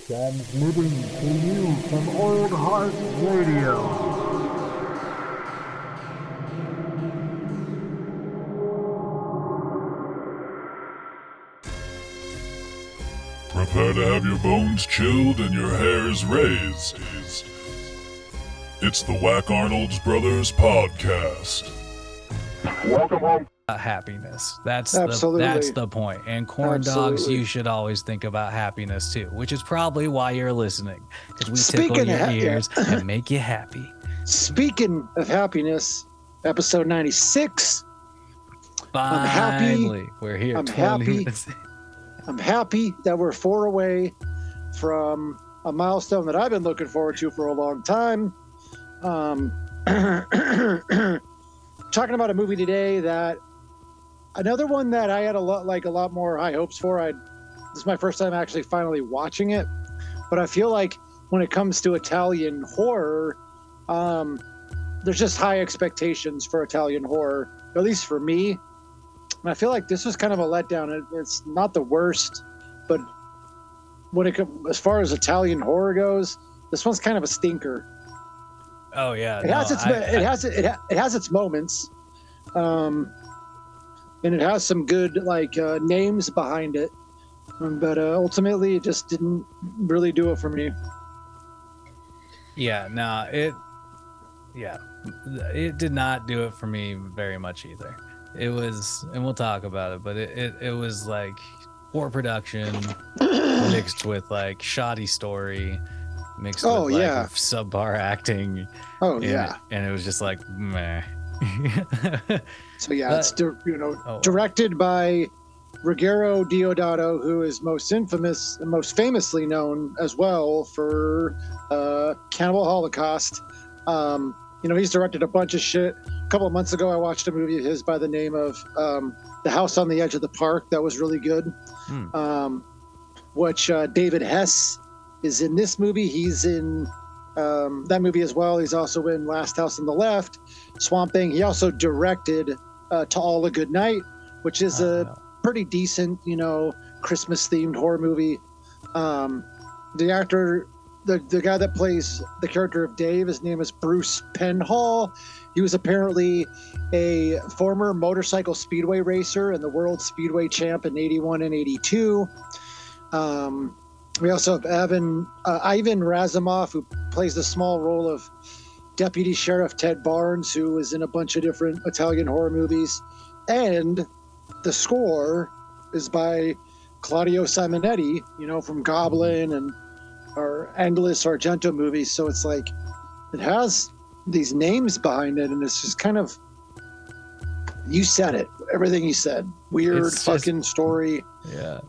Transmitting to you from Old Heart Radio. Prepare to have your bones chilled and your hairs raised. It's the Whack Arnold's Brothers podcast. Welcome home. Happiness. That's Absolutely. the point. And corn dogs, you should always think about happiness too, which is probably why you're listening, because we tickle your ears and make you happy. Speaking of happiness, episode 96. Finally, I'm happy. We're here. I'm 20 happy. minutes. I'm happy that we're 4 away from a milestone that I've been looking forward to for a long time. Talking about a movie today that another one that I had a lot more high hopes for. This is my first time actually finally watching it, but I feel like when it comes to Italian horror, there's just high expectations for Italian horror, at least for me. And I feel like this was kind of a letdown. It's not the worst, but as far as Italian horror goes, this one's kind of a stinker. Oh yeah, It has its moments, and it has some good names behind it, but ultimately it just didn't really do it for me. Yeah, no, it did not do it for me very much either. It was, and we'll talk about it, but it was like poor production mixed with like shoddy story mixed with subpar acting. Oh yeah, and it was just like meh. So yeah, it's directed by Ruggero Deodato, who is most famously known as well for Cannibal Holocaust. He's directed a bunch of shit. A couple of months ago, I watched a movie of his by the name of The House on the Edge of the Park. That was really good. Which David Hess is in this movie. He's in that movie as well. He's also in Last House on the Left, Swamp Thing. He also directed To All a Good Night, which is a pretty decent, Christmas-themed horror movie. The actor, the guy that plays the character of Dave, his name is Bruce Penhall. He was apparently a former motorcycle speedway racer and the world speedway champ in 81 and 82. We also have Ivan Razumov, who plays the small role of Deputy Sheriff Ted Barnes, who is in a bunch of different Italian horror movies. And the score is by Claudio Simonetti, from Goblin and our endless Argento movies. So it's like, it has these names behind it, and it's just kind of, you said it, everything you said. Weird fucking story. Yeah.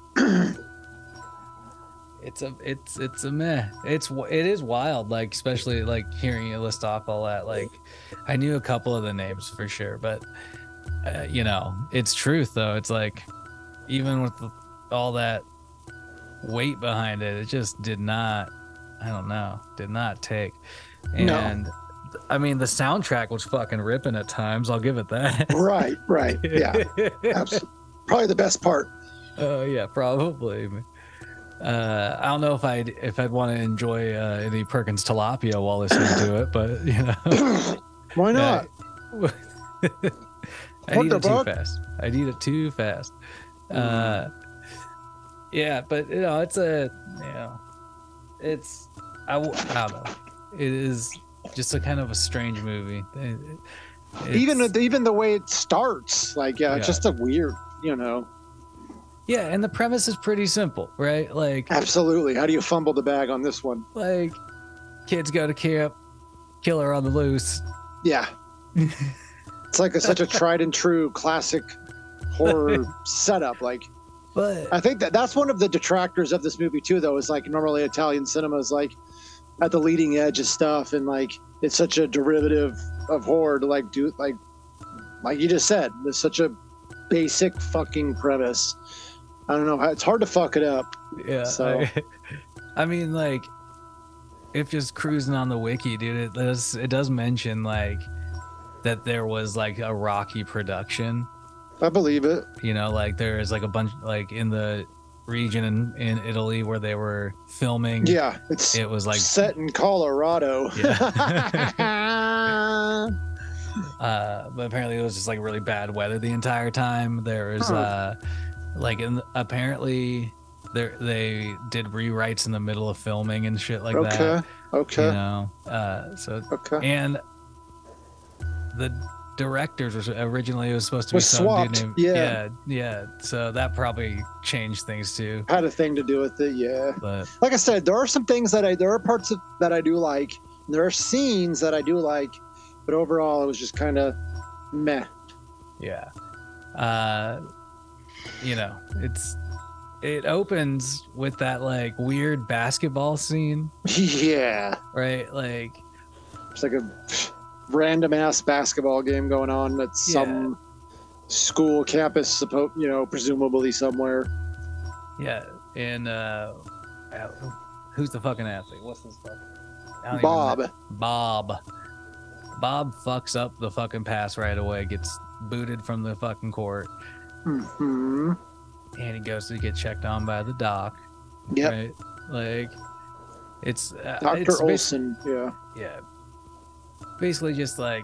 It's a meh. It is wild, like, especially like hearing you list off all that. Like, I knew a couple of the names for sure, but it's truth though. It's like, even with all that weight behind it, it just did not take. And No. I mean, the soundtrack was fucking ripping at times. I'll give it that. Right. Yeah. Absolutely. Probably the best part. Yeah, probably. I don't know if I'd want to enjoy any Perkins tilapia while listening to it, but Why not? I eat it too fast. I'd eat it too fast. Yeah, but I don't know. It is just a kind of a strange movie. Even the way it starts, it's just a weird, Yeah, and the premise is pretty simple, right? Like, absolutely. How do you fumble the bag on this one? Like, kids go to camp, killer on the loose. Yeah. It's like such a tried and true classic horror setup. But I think that's one of the detractors of this movie too, though, is like normally Italian cinema is like at the leading edge of stuff, and like it's such a derivative of horror to like do like you just said. It's such a basic fucking premise. I don't know. It's hard to fuck it up. Yeah. So, I mean, like, if just cruising on the wiki, dude, it does mention like that there was like a rocky production. I believe it. Like there is like a bunch, like in the region in Italy where they were filming. Yeah, it was like set in Colorado. Yeah. But apparently it was just like really bad weather the entire time. There was apparently they did rewrites in the middle of filming and shit like that. Okay. You know, and the directors was originally it was supposed to be some swapped. dude named, yeah. So that probably changed things too. Had a thing to do with it, yeah. But like I said, there are some things there are parts that I do like. And there are scenes that I do like, but overall it was just kind of meh. Yeah. You know, it opens with that like weird basketball scene. Yeah. Right? Like it's like a random ass basketball game going on at some school campus, presumably somewhere. Yeah. And who's the fucking athlete? What's this fucking Bob fucks up the fucking pass right away, gets booted from the fucking court. Mm-hmm. And he goes to get checked on by the doc. Yeah. Right? Like it's Dr. Olson. Yeah. Yeah. Basically just like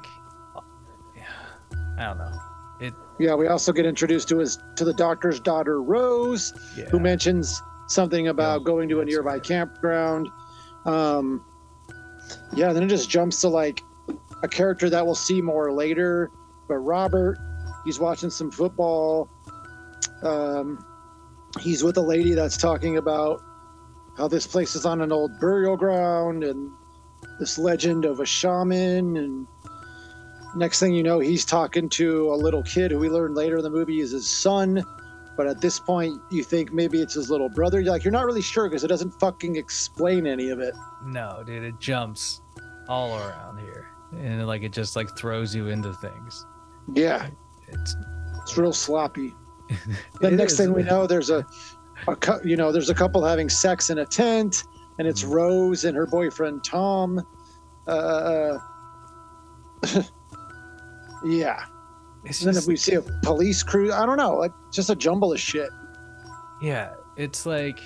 I don't know. Yeah, we also get introduced to the doctor's daughter Rose, who mentions something about going to a nearby campground. Then it just jumps to like a character that we'll see more later. But Robert, he's watching some football. He's with a lady that's talking about how this place is on an old burial ground and this legend of a shaman. And next thing you know, he's talking to a little kid who we learn later in the movie is his son. But at this point, you think maybe it's his little brother. You're not really sure because it doesn't fucking explain any of it. No, dude, it jumps all around here. And like it just like throws you into things. Yeah. It's real sloppy. The next thing we know, there's a couple having sex in a tent, and it's Rose and her boyfriend Tom. Yeah. And then we see a police crew. I don't know, like just a jumble of shit. Yeah, it's like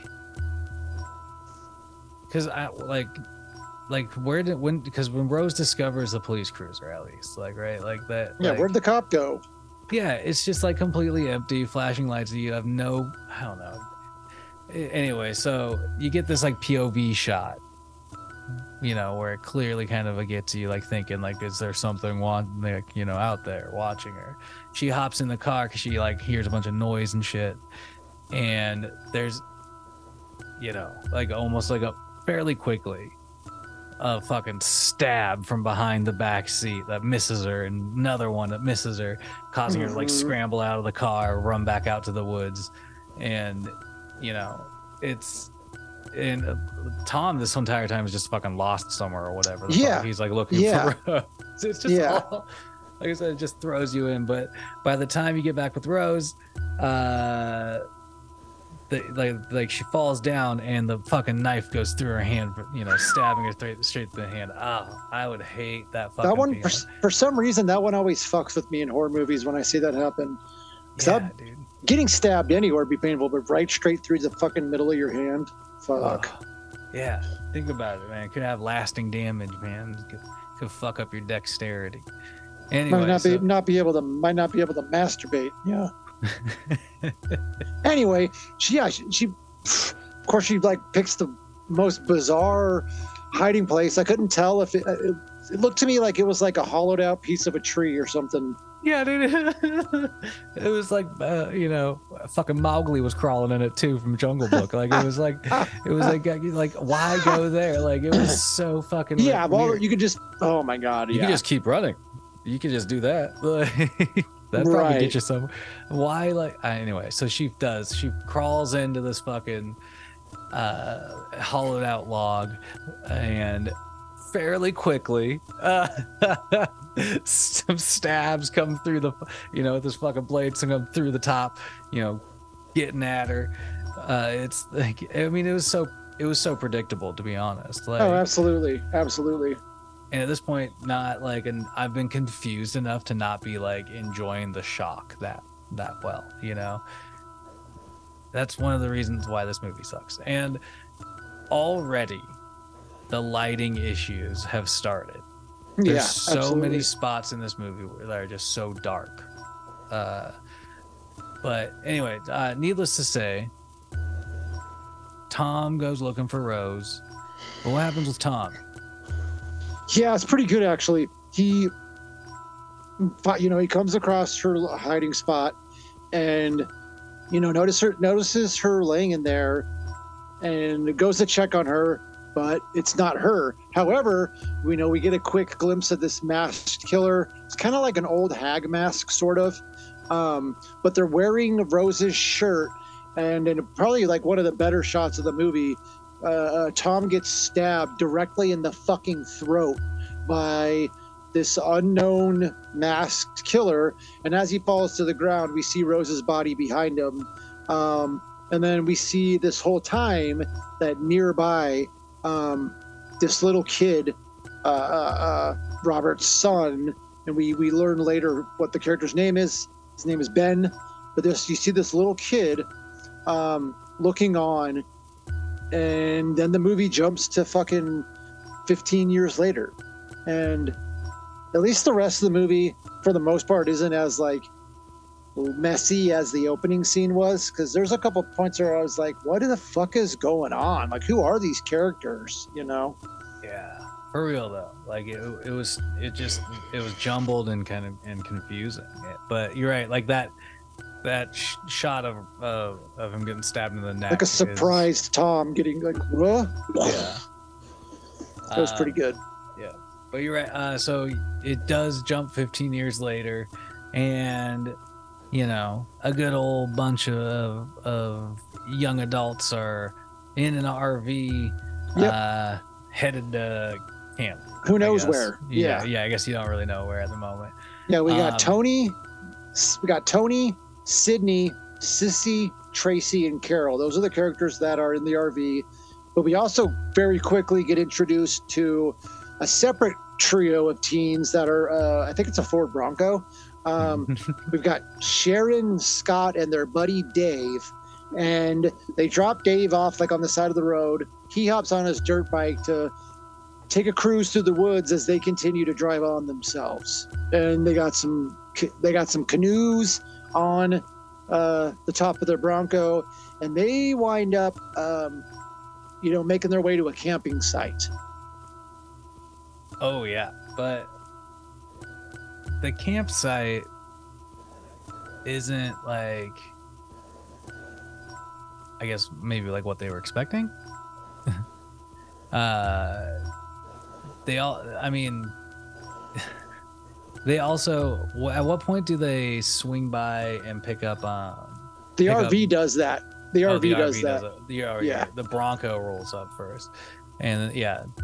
because when Rose discovers the police cruiser, at least like right like that. Yeah, like, where'd the cop go? Yeah, it's just like completely empty, flashing lights. You have no, I don't know. Anyway, so you get this like POV shot, where it clearly kind of gets you like thinking like, is there something out there watching her? She hops in the car because she like hears a bunch of noise and shit, and there's, like almost like a fairly quickly a fucking stab from behind the back seat that misses her, and another one that misses her, causing her to like scramble out of the car, run back out to the woods. And Tom this entire time is just fucking lost somewhere or whatever. He's like looking for Rose. It's just all, like I said, it just throws you in. But by the time you get back with Rose, she falls down and the fucking knife goes through her hand, stabbing her straight through the hand. Oh, I would hate that fucking that one. For some reason, that one always fucks with me in horror movies when I see that happen. Yeah, dude. Getting stabbed anywhere would be painful, but right straight through the fucking middle of your hand, fuck. Oh, yeah, think about it, man. It could have lasting damage, man. It could fuck up your dexterity. Anyway, might not be able to masturbate. Yeah. Anyway, she of course she like picks the most bizarre hiding place. I couldn't tell if it looked to me like it was like a hollowed out piece of a tree or something. Yeah, dude. It was like fucking Mowgli was crawling in it too from Jungle Book. Like it was like why go there? Like it was so fucking weird. You could just oh my god, you could just keep running. You could just do that. That'd probably get you somewhere. Why anyway, so she crawls into this fucking hollowed out log, and fairly quickly some stabs come through the this fucking blade come through the top, getting at her. It's like, I mean, it was so predictable, to be honest. Like, oh, absolutely. And at this point, not like, and I've been confused enough to not be like enjoying the shock that well, That's one of the reasons why this movie sucks. And already the lighting issues have started. There's Yeah, so absolutely. many spots in this movie that are just so dark. But anyway, needless to say, Tom goes looking for Rose. But what happens with Tom? Yeah, it's pretty good actually. He comes across her hiding spot, and notices her laying in there, and goes to check on her, but it's not her. However, we get a quick glimpse of this masked killer. It's kind of like an old hag mask, sort of, but they're wearing Rose's shirt, and in probably like one of the better shots of the movie, Tom gets stabbed directly in the fucking throat by this unknown masked killer, and as he falls to the ground, we see Rose's body behind him, and then we see this whole time that nearby, this little kid, Robert's son, and we learn later what the character's name is. His name is Ben, but you see this little kid looking on, and then the movie jumps to fucking 15 years later, and at least the rest of the movie, for the most part, isn't as like messy as the opening scene was, because there's a couple points where I was like, what the fuck is going on? Like, who are these characters? Yeah, for real though. Like it was jumbled and kind of confusing. But you're right. Like that shot of him getting stabbed in the neck, like a surprised Tom getting like, what? Yeah, That was pretty good. Yeah, but you're right. So it does jump 15 years later, and a good old bunch of young adults are in an RV, headed to camp. Who knows where? Yeah. I guess you don't really know where at the moment. Yeah, we got Tony, Sydney, Sissy, Tracy, and Carol. Those are the characters that are in the RV. But we also very quickly get introduced to a separate trio of teens that are, I think it's a Ford Bronco. We've got Sharon, Scott, and their buddy Dave. And they drop Dave off like on the side of the road. He hops on his dirt bike to take a cruise through the woods as they continue to drive on themselves. And they got some canoes on the top of their Bronco, and they wind up making their way to a camping site. Oh yeah, but the campsite isn't like, I guess maybe like what they were expecting. They also, at what point do they swing by and pick up the RV does that. The RV does that. Yeah. The Bronco rolls up first, and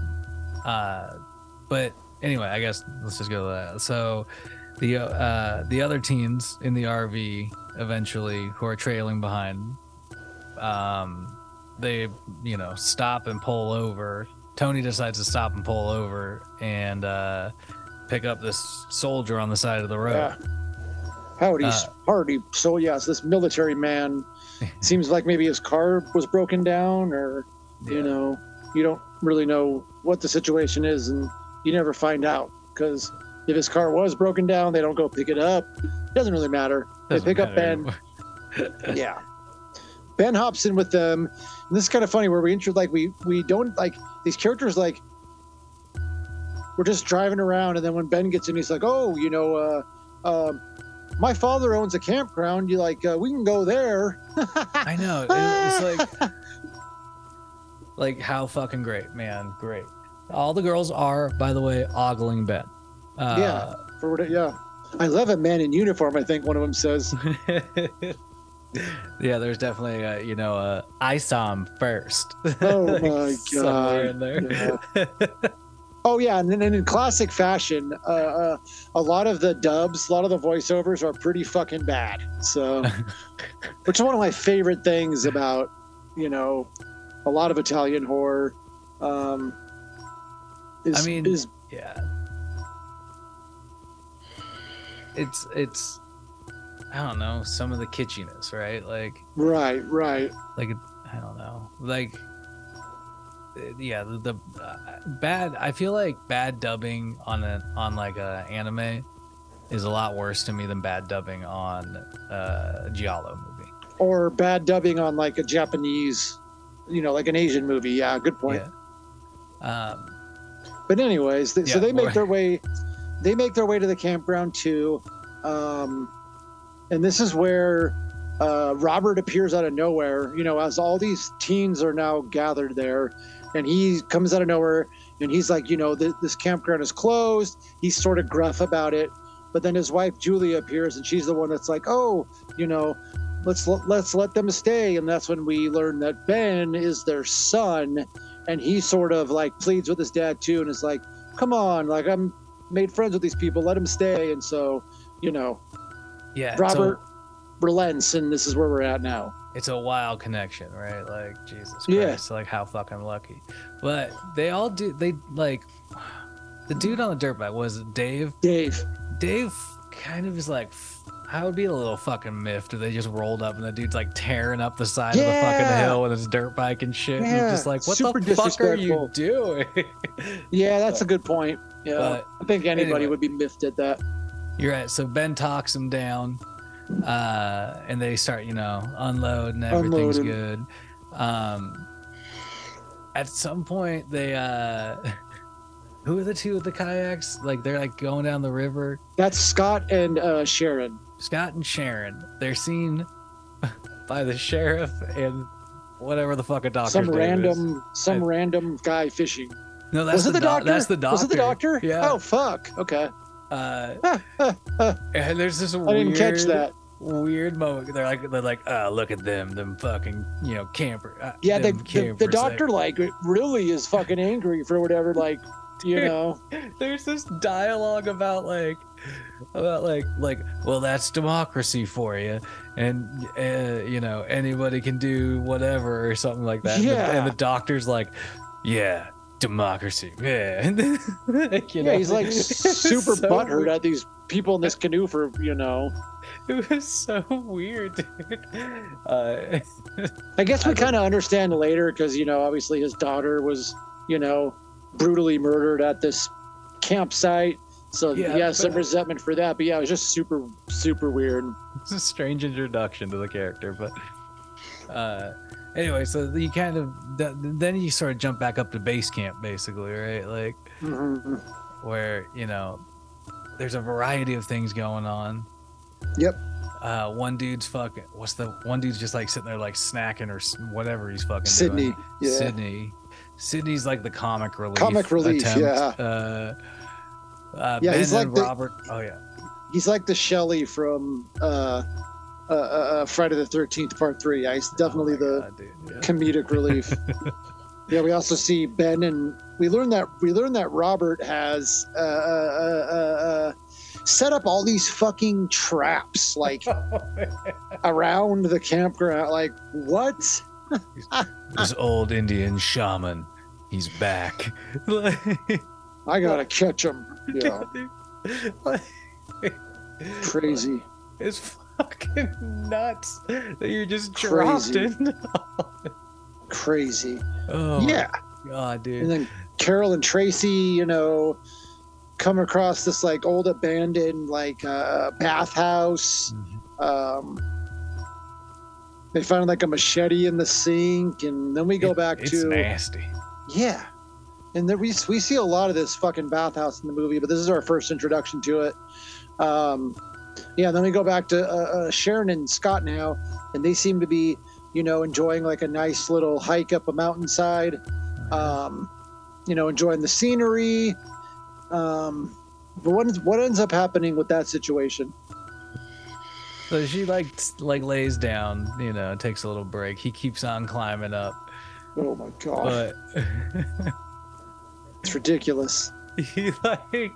but anyway, I guess let's just go to that. So the other teens in the RV eventually, who are trailing behind, they stop and pull over. Tony decides to stop and pull over and pick up this soldier on the side of the road. Yeah. Howdy. So yes, this military man seems like maybe his car was broken down, or you don't really know what the situation is, and you never find out, because if his car was broken down, they don't go pick it up. It doesn't really matter. They pick up Ben. Yeah. Ben hops in with them, and this is kind of funny where we don't like these characters, like we're just driving around, and then when Ben gets in, he's like, my father owns a campground. You like, we can go there. I know. It's like how fucking great, man. Great. All the girls are, by the way, ogling Ben. Yeah. I love a man in uniform, I think one of them says. Yeah, there's definitely I saw him first. Oh my god. In there. Yeah. Oh yeah, and then in classic fashion, a lot of the dubs, a lot of the voiceovers are pretty fucking bad. So, which is one of my favorite things about, a lot of Italian horror. Yeah. It's I don't know, some of the kitschiness, right? Right. Like I don't know, like yeah, the bad. I feel like bad dubbing on like a anime is a lot worse to me than bad dubbing on a Giallo movie. Or bad dubbing on like a Japanese, like an Asian movie. Yeah, good point. Yeah. But anyways, so they make or- their way. They make their way to the campground too, and this is where Robert appears out of nowhere. As all these teens are now gathered there, and he comes out of nowhere, and he's like, this campground is closed. He's sort of gruff about it, but then his wife Julia appears, and she's the one that's like, oh, let's let them stay, and that's when we learn that Ben is their son, and he sort of like pleads with his dad too, and is like, come on, like I'm made friends with these people, let him stay. And so yeah, Robert relents, and this is where we're at now. it's a wild connection, right? Like Jesus Christ, Yeah. like how fucking lucky. But they all do. They like the dude on the dirt bike was it Dave. Dave kind of is like, I would be a little fucking miffed if they just rolled up and the dude's like tearing up the side of the fucking Yeah. hill with his dirt bike and shit. And you're Yeah, just like, what super the fuck are you disrespectful. doing? Yeah, that's a good point. Yeah, But I think anybody anyway. would be miffed at that. You're right. So Ben talks him down, and they start, unload and everything's Unloading. good. At some point, they, who are the two with the kayaks? Like they're like going down the river. That's Scott and Sharon. Scott and Sharon. They're seen by the sheriff and whatever the fuck a doctor. Some random guy fishing. No, that's Was it the doctor? That's the doctor. Was it the doctor? Yeah. Oh fuck. Okay. And there's this I weird, didn't catch that. weird moment. They're like, oh, look at them fucking, camper. Yeah, them the campers, doctor like really is fucking angry for whatever, like, There's this dialogue about well, that's democracy for you, and anybody can do whatever or something like that. Yeah. And the doctor's like, yeah, democracy, yeah. And then, he's like super so butthurt weird. at these people in this canoe for, It was so weird, dude. I guess we kind of understand later because, obviously his daughter was, brutally murdered at this campsite. So Yeah, he has some but- resentment for that. But yeah, it was just super, super weird. It's a strange introduction to the character, but anyway, so you kind of then you sort of jump back up to base camp, basically, right? Like Mhm. where there's a variety of things going on. Yep. One dude's one dude's just like sitting there like snacking or whatever he's fucking Sydney. doing. Yeah. Sydney's like the comic relief. Comic relief, attempt. yeah. Yeah, Ben he's like and the- Robert. Oh yeah. He's like the Shelley from Friday the 13th Part 3. Yeah, he's definitely Oh my the God, dude, yeah. comedic relief. Yeah, we also see Ben, and we learn that Robert has set up all these fucking traps like around the campground. Like what? This old Indian shaman, he's back. I gotta catch him. Yeah, crazy. It's fucking nuts that you're just dropped Crazy. in. Crazy. Oh Yeah. my God, And dude. then Carol and Tracy, come across this like old abandoned like bathhouse. They find like a machete in the sink, and then we go back It's to nasty. yeah. And then we see a lot of this fucking bathhouse in the movie, but this is our first introduction to it. Yeah, then we go back to Sharon and Scott now, and they seem to be, enjoying like a nice little hike up a mountainside. Enjoying the scenery. But what ends up happening with that situation? So she like lays down, takes a little break. He keeps on climbing up, Oh my god, but it's ridiculous. he like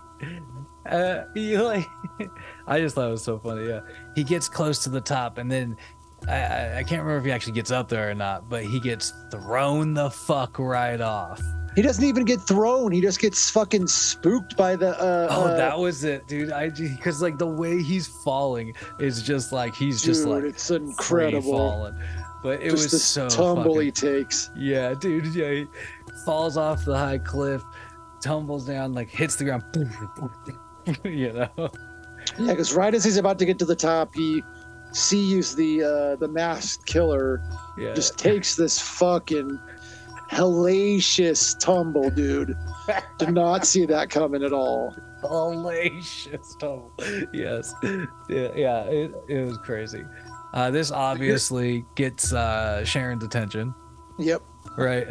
I just thought it was so funny. Yeah, he gets close to the top, and then I can't remember if he actually gets up there or not, but he gets thrown the fuck right off. He doesn't even get thrown. He just gets fucking spooked by the. That was it, dude. Because like the way he's falling is just like he's just like it's incredible. Falling. But it just was so tumble fucking, he takes. Yeah, dude. Yeah, he falls off the high cliff, tumbles down, like hits the ground. You know. Yeah, because right as he's about to get to the top, he sees the masked killer. Yeah. Just takes this fucking hellacious tumble, dude. Did not see that coming at all. Hellacious tumble. Yes. Yeah. It was crazy. This obviously gets Sharon's attention. Yep. Right.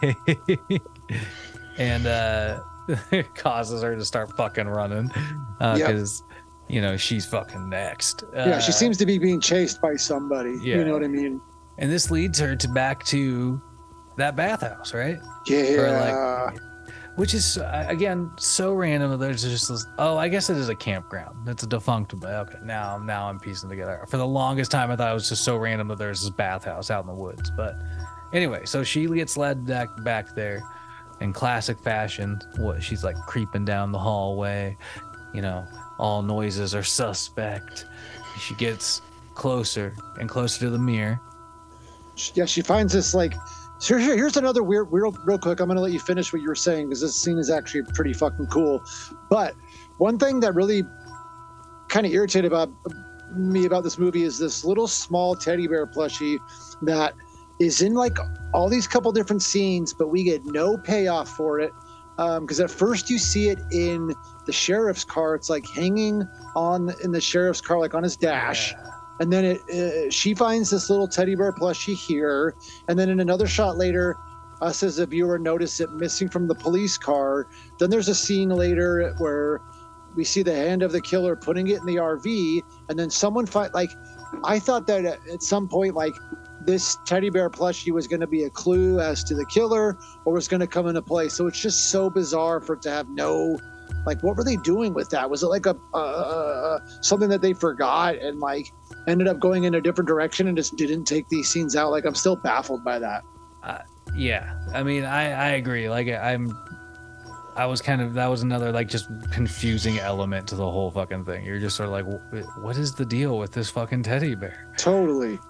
And it causes her to start fucking running because you know she's fucking next. Yeah, she seems to be being chased by somebody. Yeah. You know what I mean? And this leads her back to that bathhouse, right? Yeah. Which is again so random. There's just this, I guess it is a campground. It's a defunct. Okay, now I'm piecing together. For the longest time, I thought it was just so random that there's this bathhouse out in the woods. But anyway, so she gets led back there in classic fashion. She's like creeping down the hallway. You know, all noises are suspect. She gets closer and closer to the mirror. Yeah, she finds this like. So here's another real quick. I'm gonna let you finish what you were saying because this scene is actually pretty fucking cool. But one thing that really kind of irritated me about this movie is this little small teddy bear plushie that is in like all these couple different scenes, but we get no payoff for it. Because at first you see it in the sheriff's car. It's like hanging in the sheriff's car, like on his dash. Yeah. And then she finds this little teddy bear plushie here. And then in another shot later, us as a viewer notice it missing from the police car. Then there's a scene later where we see the hand of the killer putting it in the RV. And then someone I thought that at some point, like this teddy bear plushie was going to be a clue as to the killer or was going to come into play. So it's just so bizarre for it to have no, like, what were they doing with that? Was it like something that they forgot and like ended up going in a different direction and just didn't take these scenes out? Like, I'm still baffled by that. Yeah, I mean, I agree. Like, I was kind of, that was another like just confusing element to the whole fucking thing. You're just sort of like, what is the deal with this fucking teddy bear? Totally.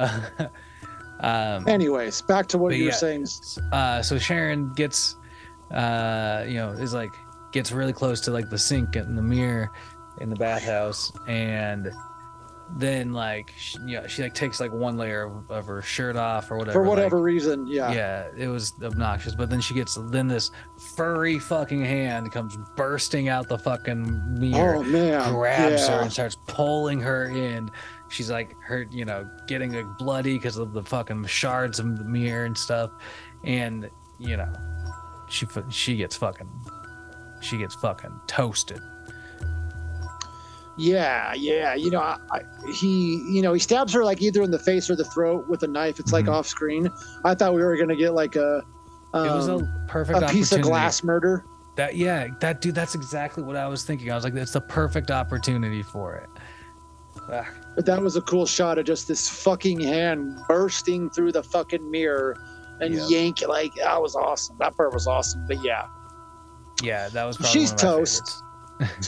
Anyways, back to what you were saying. So Sharon gets, gets really close to like the sink in the mirror in the bathhouse, and then like she like takes like one layer of her shirt off or whatever for whatever reason. Yeah, it was obnoxious. But then then this furry fucking hand comes bursting out the fucking mirror, grabs her and starts pulling her in. She's like getting like bloody because of the fucking shards of the mirror and stuff, and she gets fucking toasted. Yeah. He stabs her like either in the face or the throat with a knife. It's like off screen. I thought we were gonna get like it was a perfect piece of glass murder. Dude, that's exactly what I was thinking. I was like, it's the perfect opportunity for it. But that was a cool shot of just this fucking hand bursting through the fucking mirror and yank it. Like, that was awesome. That part was awesome. But yeah, that was. She's toast. So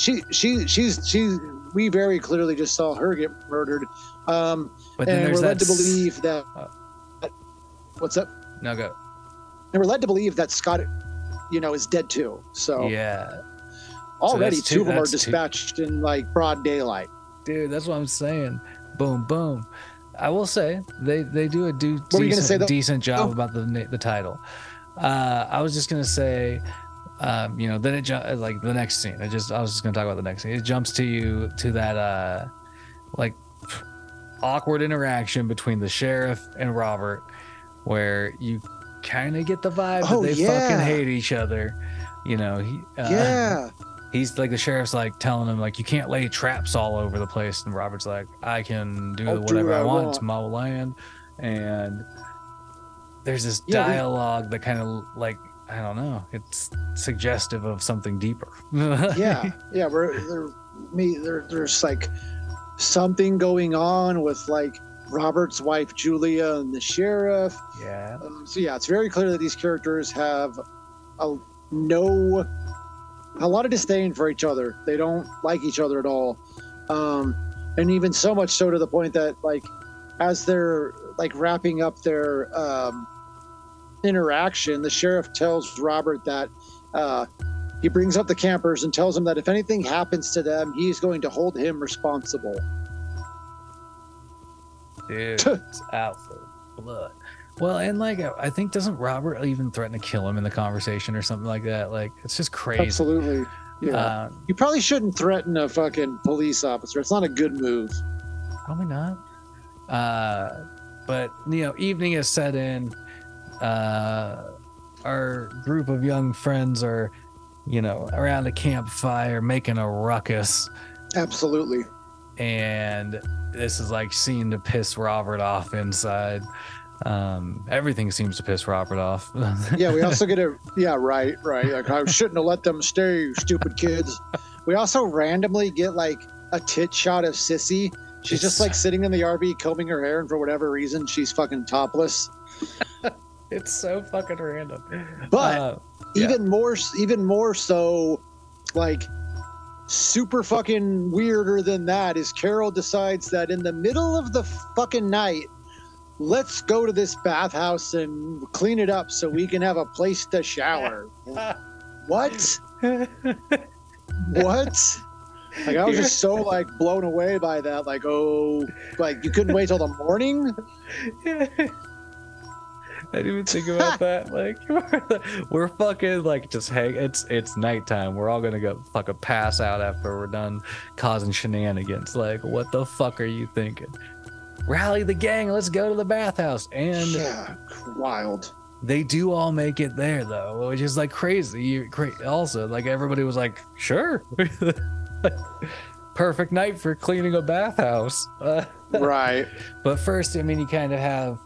we very clearly just saw her get murdered. But then we're led to believe that. What's up? No, go. And we're led to believe that Scott, is dead too. So yeah. Already so two of them are dispatched in like broad daylight. Dude, that's what I'm saying. Boom, boom. I will say they do a decent job about the title. I was just gonna say, then it like the next scene. I was just gonna talk about the next scene. It jumps to that like awkward interaction between the sheriff and Robert, where you kind of get the vibe that they fucking hate each other. He's like, the sheriff's like telling him like, you can't lay traps all over the place, and Robert's like, I can do whatever I want. It's my land. And there's this dialogue that kind of like, I don't know, it's suggestive of something deeper. There's like something going on with like Robert's wife Julia and the sheriff. Yeah. So yeah, it's very clear that these characters have a lot of disdain for each other. They don't like each other at all, and even so much so to the point that like as they're like wrapping up their interaction, the sheriff tells Robert that he brings up the campers and tells them that if anything happens to them, he's going to hold him responsible. Dude, it's out for blood. Well, and like I think doesn't Robert even threaten to kill him in the conversation or something like that? Like it's just crazy. Absolutely. Yeah. You probably shouldn't threaten a fucking police officer. It's not a good move. Probably not. But you know, evening is set in. Our group of young friends are, you know, around a campfire making a ruckus. Absolutely. And this is like seen to piss Robert off inside. Everything seems to piss Robert off. Yeah, we also get right. Like, I shouldn't have let them stay, stupid kids. We also randomly get like a tit shot of Sissy. She's just like sitting in the RV combing her hair, and for whatever reason, she's fucking topless. It's so fucking random. But even more so, like super fucking weirder than that is Carol decides that in the middle of the fucking night, let's go to this bathhouse and clean it up so we can have a place to shower. What? What? Like I was just so like blown away by that. Like, oh, like you couldn't wait till the morning? I didn't even think about that. Like, we're fucking like just hang. It's nighttime. We're all gonna go fucking pass out after we're done causing shenanigans. Like, what the fuck are you thinking? Rally the gang. Let's go to the bathhouse. And yeah, wild. They do all make it there though, which is like crazy. Also, like everybody was like, sure. Perfect night for cleaning a bathhouse. Right. But first, I mean, you kind of have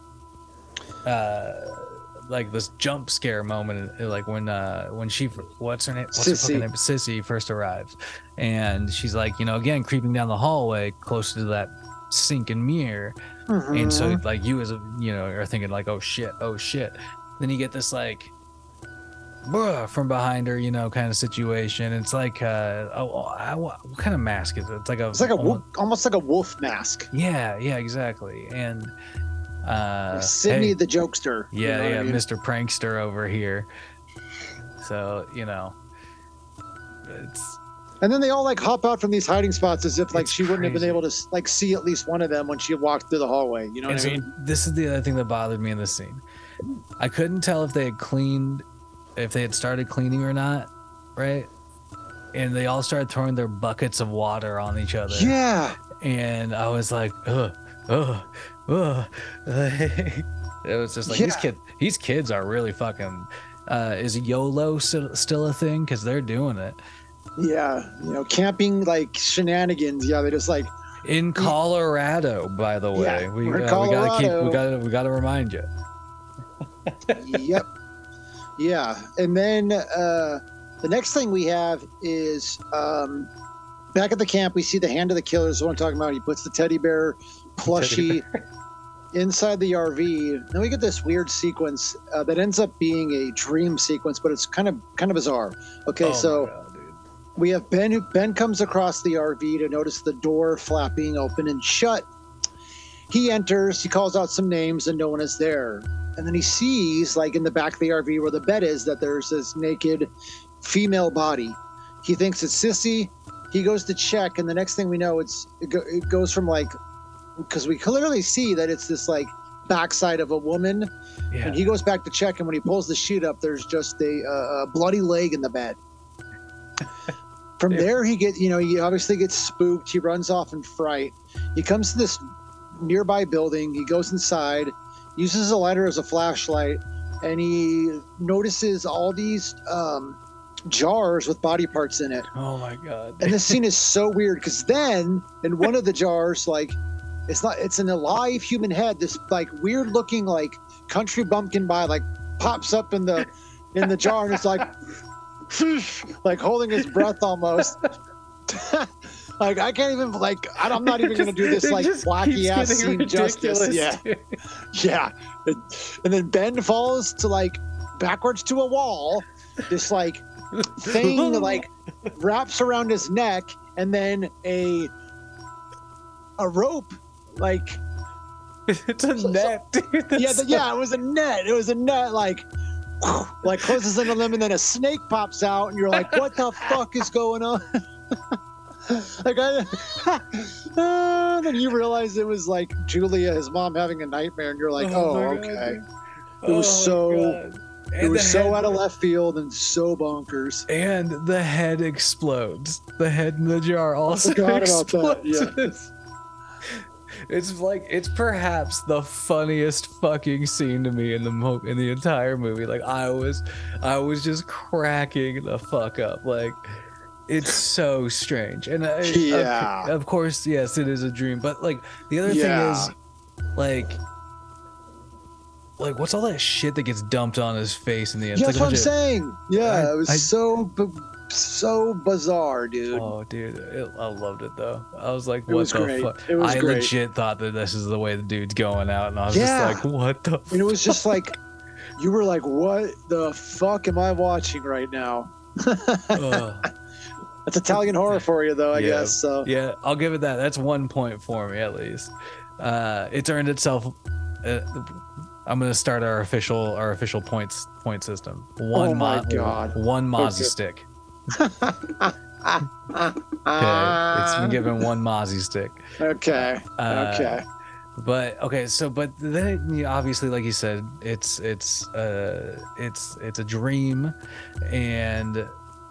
like this jump scare moment, like when she, what's her name? What's her fucking name? Sissy first arrives, and she's like, you know, again creeping down the hallway closer to that sink and mirror, and so like you as a, you know, are thinking like, oh shit. Then you get this like from behind her, you know, kind of situation. It's like what kind of mask is it? It's like almost like a wolf mask. Yeah, exactly. And Sydney the jokester. Yeah, you know yeah, I mean? Mr. Prankster over here. So, you know, it's. And then they all like hop out from these hiding spots as if like It's she wouldn't have been crazy. able to like see at least one of them when she walked through the hallway. You know what I mean? This is the other thing that bothered me in this scene. I couldn't tell if they had started cleaning or not, right? And they all started throwing their buckets of water on each other. Yeah. And I was like, ugh. It was just like, these kids are really fucking. Is YOLO still a thing? Because they're doing it. Yeah, you know, camping like shenanigans. Yeah, they just like In Colorado, by the way. Yeah, we we're in we gotta remind you. Yep. Yeah, and then the next thing we have is back at the camp. We see the hand of the killer. Is what I'm talking about. He puts the teddy bear plushie inside the RV. Then we get this weird sequence that ends up being a dream sequence, but it's kind of bizarre. Okay, so. God, dude. We have Ben comes across the RV to notice the door flapping open and shut. He enters, he calls out some names, and no one is there. And then he sees, like in the back of the RV where the bed is, that there's this naked female body. He thinks it's Sissy. He goes to check, and the next thing we know, it goes from like, because we clearly see that it's this like backside of a woman. Yeah. And he goes back to check, and when he pulls the sheet up, there's just a bloody leg in the bed. From there, he obviously gets spooked. He runs off in fright. He comes to this nearby building. He goes inside, uses a lighter as a flashlight, and he notices all these jars with body parts in it. Oh my God. And this scene is so weird because then in one of the jars, like it's an alive human head. This like weird looking like country bumpkin by like pops up in the jar and it's like holding his breath almost. Like I can't even I'm not even gonna do this It like just wacky keeps ass getting scene justice. ridiculous, Yeah, dude. yeah. And then Ben falls to like backwards to a wall. This like thing like wraps around his neck, and then a rope like It's a net, dude. yeah, it was a net. It was a net like closes into them, and then a snake pops out, and you're like, what the fuck is going on? Like then you realize it was like Julia, his mom, having a nightmare, and you're like, oh my okay. God. It was God. It And was the so head- out of left field and so bonkers. And the head explodes. The head in the jar also forgot about explodes. that, yeah. It's perhaps the funniest fucking scene to me in the entire movie. Like I was just cracking the fuck up. Like it's so strange. And Yeah. of course, yes, it is a dream. But like the other Yeah. thing is, like what's all that shit that gets dumped on his face in the end? Yeah, It's that's like what I'm saying. Yeah, it was I- so bizarre, dude. Oh, dude, I loved it though. I was like, It "What was the great. fuck?" It was I great. legit thought that this is the way the dude's going out, and I was Yeah. just like, "What the?" And it was just like, you were like, what the fuck am I watching right now? Ugh. That's Italian horror for you, though, I Yeah. guess. So Yeah, I'll give it that. That's 1 point for me at least. It's earned itself. I'm gonna start our official point system. Oh my God. One Mozzie Okay. stick. Okay, it's been given one Mozzie stick. Okay. Okay. But okay, but then obviously, like you said, it's a dream, and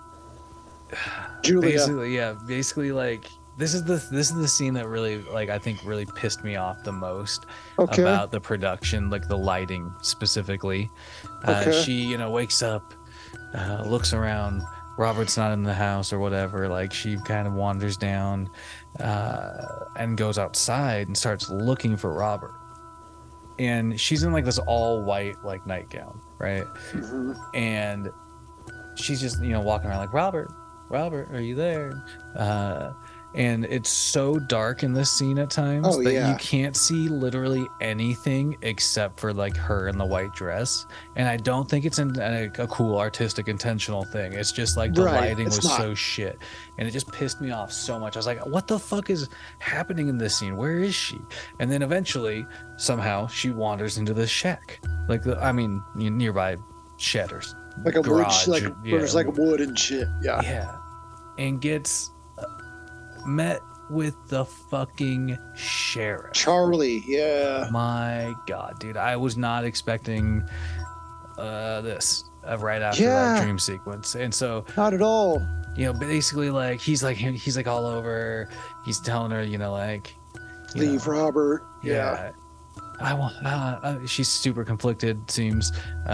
Julia. basically like this is the scene that really I think really pissed me off the most Okay. about the production, like the lighting specifically. Okay. She wakes up, looks around. Robert's not in the house or whatever. Like she kind of wanders down and goes outside and starts looking for Robert. And she's in like this all white like nightgown, right? Mhm. And she's just walking around like, Robert, are you there? And it's so dark in this scene at times Oh, that yeah. you can't see literally anything except for like her in the white dress. And I don't think it's a cool artistic intentional thing. It's just like the Right, lighting it's was not. so shit, and it just pissed me off so much. I was like, what the fuck is happening in this scene? Where is she? And then eventually somehow she wanders into this shack, like nearby shed or Like a garage, wood, yeah. where there's like wood and shit. Yeah. yeah, and gets met with the fucking sheriff. Charlie. Yeah. My God, dude, I was not expecting this right after Yeah. that dream sequence, and so Not at all. basically like he's like all over. He's telling her, Leave Robert. yeah, I want. She's super conflicted. Seems.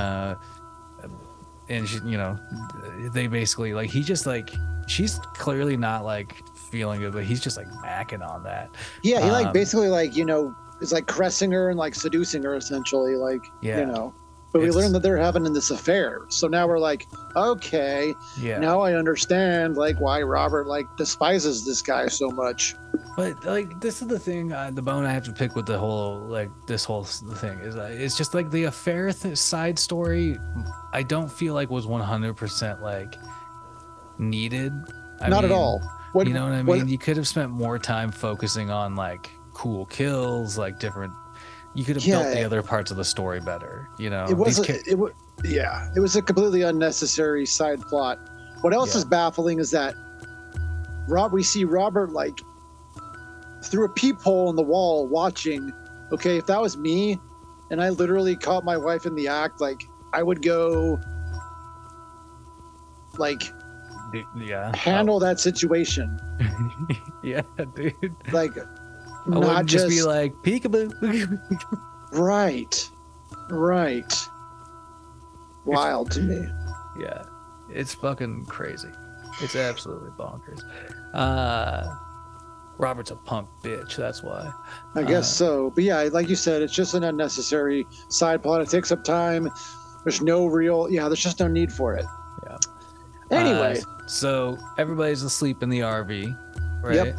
And she, they basically like he just like she's clearly not like feeling it, but he's just like macking on that. Yeah. He Um, basically is like caressing her and like seducing her essentially. Yeah. But we It's- learned that they're having this affair. So now we're like, okay, Yeah. now I understand like why Robert despises this guy so much. But like this is the thing, the bone I have to pick with the whole this whole thing is it's just like the affair side story. I don't feel like was 100% like needed. Not at all. What, You know what I mean? what- You could have spent more time focusing on like cool kills, like different. You could have built the Yeah. other parts of the story better. it was These it was a completely unnecessary side plot. What else Yeah. is baffling is that we see Robert through a peephole in the wall watching. Okay, if that was me and I literally caught my wife in the act, I would go yeah. handle that situation. Yeah, dude. Like I not wouldn't just be like peekaboo. right. Wild to me. Yeah, it's fucking crazy. It's absolutely bonkers. Robert's a punk bitch. That's why. I guess so. But yeah, like you said, it's just an unnecessary side plot. It takes up time. There's there's just no need for it. Yeah. Anyway, So everybody's asleep in the RV. right? Yep.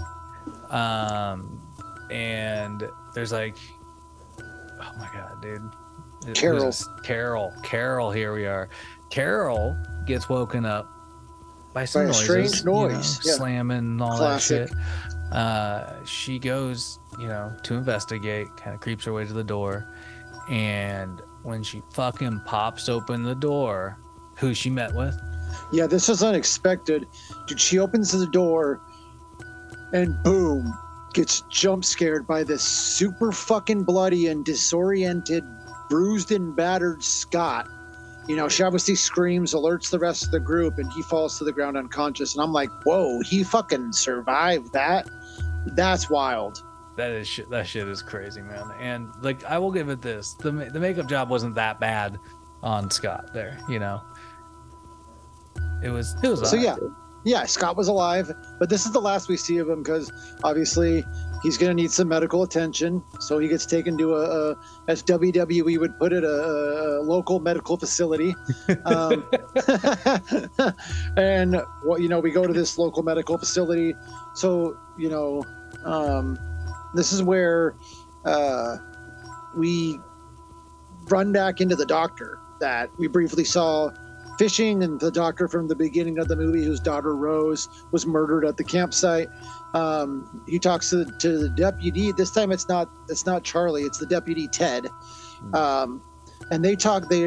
And there's like, oh my god, dude. Carol. Who's this? Carol, here we are. Carol gets woken up by some By a noises, strange noise. Yeah. slamming and all Classic. that shit. She goes, to investigate, kind of creeps her way to the door, and when she fucking pops open the door, who she met with? Yeah, this was unexpected. Dude, she opens the door and boom, gets jump scared by this super fucking bloody and disoriented, bruised and battered Scott. She obviously screams, alerts the rest of the group, and he falls to the ground unconscious. And I'm like, whoa, he fucking survived that? That's wild. That shit is crazy, man. And like, I will give it this: the makeup job wasn't that bad on Scott there. It was. So yeah, Scott was alive, but this is the last we see of him because obviously he's going to need some medical attention. So he gets taken to a as WWE would put it, a local medical facility. And we go to this local medical facility. So this is where we run back into the doctor that we briefly saw fishing, and the doctor from the beginning of the movie whose daughter Rose was murdered at the campsite. He talks to the deputy. This time it's not Charlie, it's the deputy Ted. And they talk, we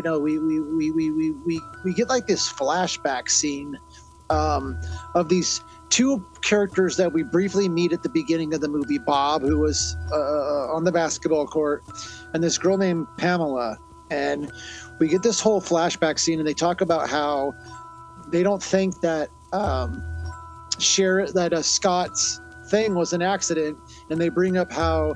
get like this flashback scene of these two characters that we briefly meet at the beginning of the movie, Bob, who was on the basketball court, and this girl named Pamela. And we get this whole flashback scene, and they talk about how they don't think that Scott's thing was an accident, and they bring up how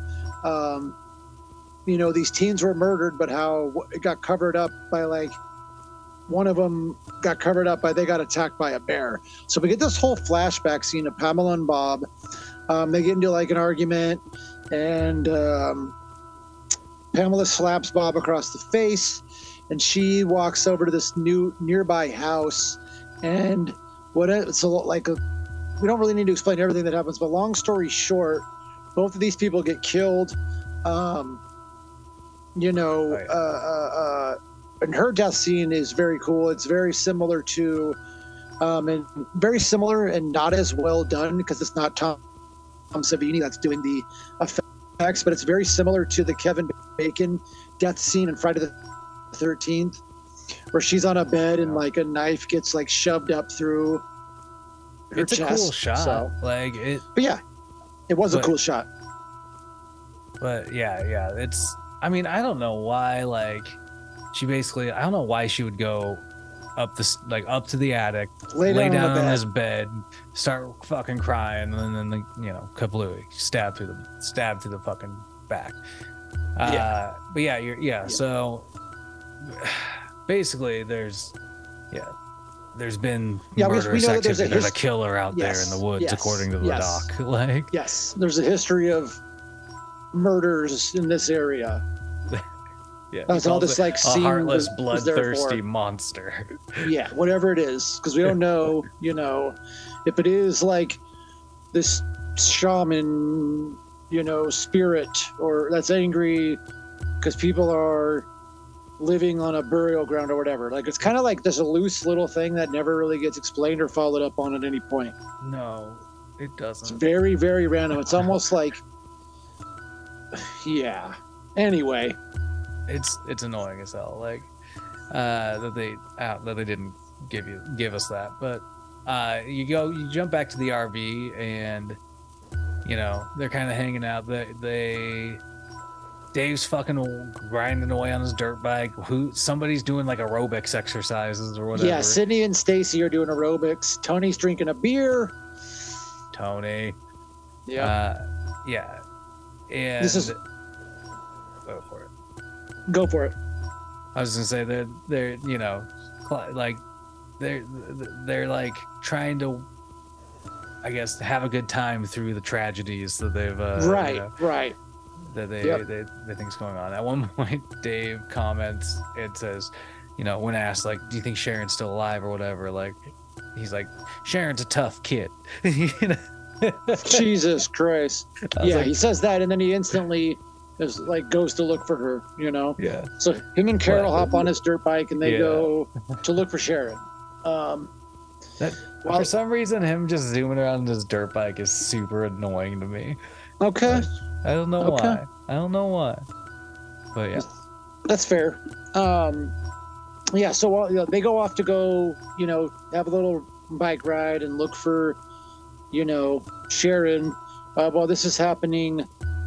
these teens were murdered, but how it got covered up by like one of them got covered up by they got attacked by a bear. So we get this whole flashback scene of Pamela and Bob. They get into like an argument, and Pamela slaps Bob across the face, and she walks over to this nearby house. And we don't really need to explain everything that happens, but long story short, both of these people get killed. And her death scene is very cool. It's very similar to, and not as well done because it's not Tom Savini that's doing the effects, but it's very similar to the Kevin Bacon death scene in Friday the 13th, where she's on a bed and like a knife gets like shoved up through her it's chest. a cool shot. So, like it. but yeah, it was a cool shot. But yeah, it's. I mean, I don't know why. Like, I don't know why she would go up to the attic, lay down on his bed, start fucking crying, and then kablooey, stab through the fucking back. But yeah. So basically, there's been murderous activity. There's a killer out there in the woods, according to the doc. Like, yes, there's a history of murders in this area. Yeah, that's all this like a scene heartless, was there bloodthirsty for. monster. Yeah, whatever it is, because we don't know, if it is like this shaman, spirit, or that's angry because people are living on a burial ground or whatever. Like, it's kind of like there's a loose little thing that never really gets explained or followed up on at any point. No, it doesn't. It's very, very random. It's almost like, yeah. Anyway. It's annoying as hell, like that they didn't give us that. But you jump back to the RV, and they're kind of hanging out. Dave's fucking grinding away on his dirt bike. Somebody's doing like aerobics exercises or whatever. Yeah, Sydney and Stacy are doing aerobics. Tony's drinking a beer. Tony. Yeah. Yeah. And this is. Go for it. Go for it. I was gonna say they're like they're like trying to, I guess, have a good time through the tragedies that they've right that they think's going on. At one point, Dave comments, it says, when asked like, do you think Sharon's still alive or whatever, like he's like, Sharon's a tough kid. Jesus Christ. I was Yeah, like, he says that, and then he instantly is like goes to look for her. yeah. So him and Carol Well, hop on his dirt bike, and they yeah. go to look for Sharon. That, Well- for some reason, him just zooming around his dirt bike is super annoying to me. Okay, I don't know Okay. why. I don't know why. But yeah. that's fair. Yeah, so they go off to go, have a little bike ride and look for, Sharon. While this is happening,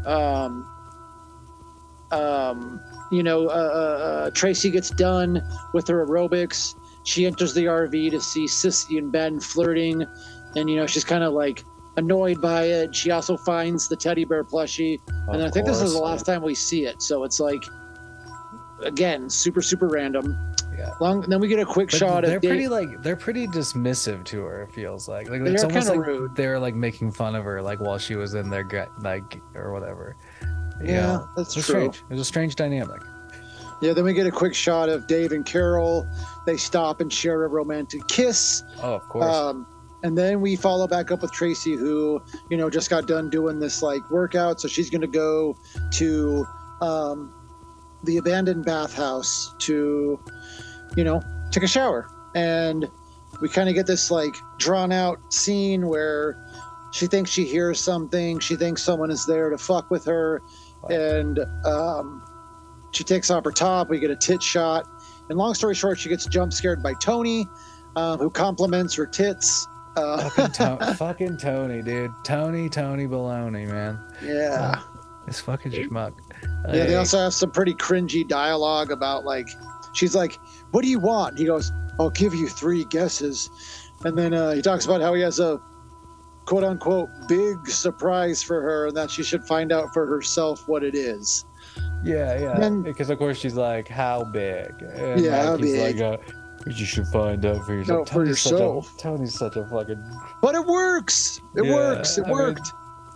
Tracy gets done with her aerobics. She enters the RV to see Sissy and Ben flirting, and she's kind of like annoyed by it. She also finds the teddy bear plushie, and I think this is the last time we see it. So it's like, again, super super random. Yeah. Then we get a quick But shot they're of they're pretty dismissive to her. It feels like They it's are almost kinda like rude. they're like making fun of her, like while she was in their or whatever. Yeah, that's it's true. strange. It's a strange dynamic. Yeah, then we get a quick shot of Dave and Carol. They stop and share a romantic kiss. Oh, of course. And then we follow back up with Tracy, who, just got done doing this like workout. So she's going to go to the abandoned bathhouse to, take a shower. And we kind of get this like drawn out scene where she thinks she hears something. She thinks someone is there to fuck with her. And she takes off her top. We get a tit shot. And long story short, she gets jump scared by Tony, who compliments her tits. Fucking Tony, dude. Tony baloney, man. Yeah. This fucking schmuck. Yeah, they also have some pretty cringy dialogue about like, she's like, "What do you want?" He goes, "I'll give you 3 guesses." And then he talks about how he has a quote unquote big surprise for her and that she should find out for herself what it is. Yeah. Then- Because of course she's like, "How big?" And Yeah, how he's big? like, "You should find out for yourself." No, for yourself. Tony's such a fucking. But it works. It Yeah, works. It I mean, worked.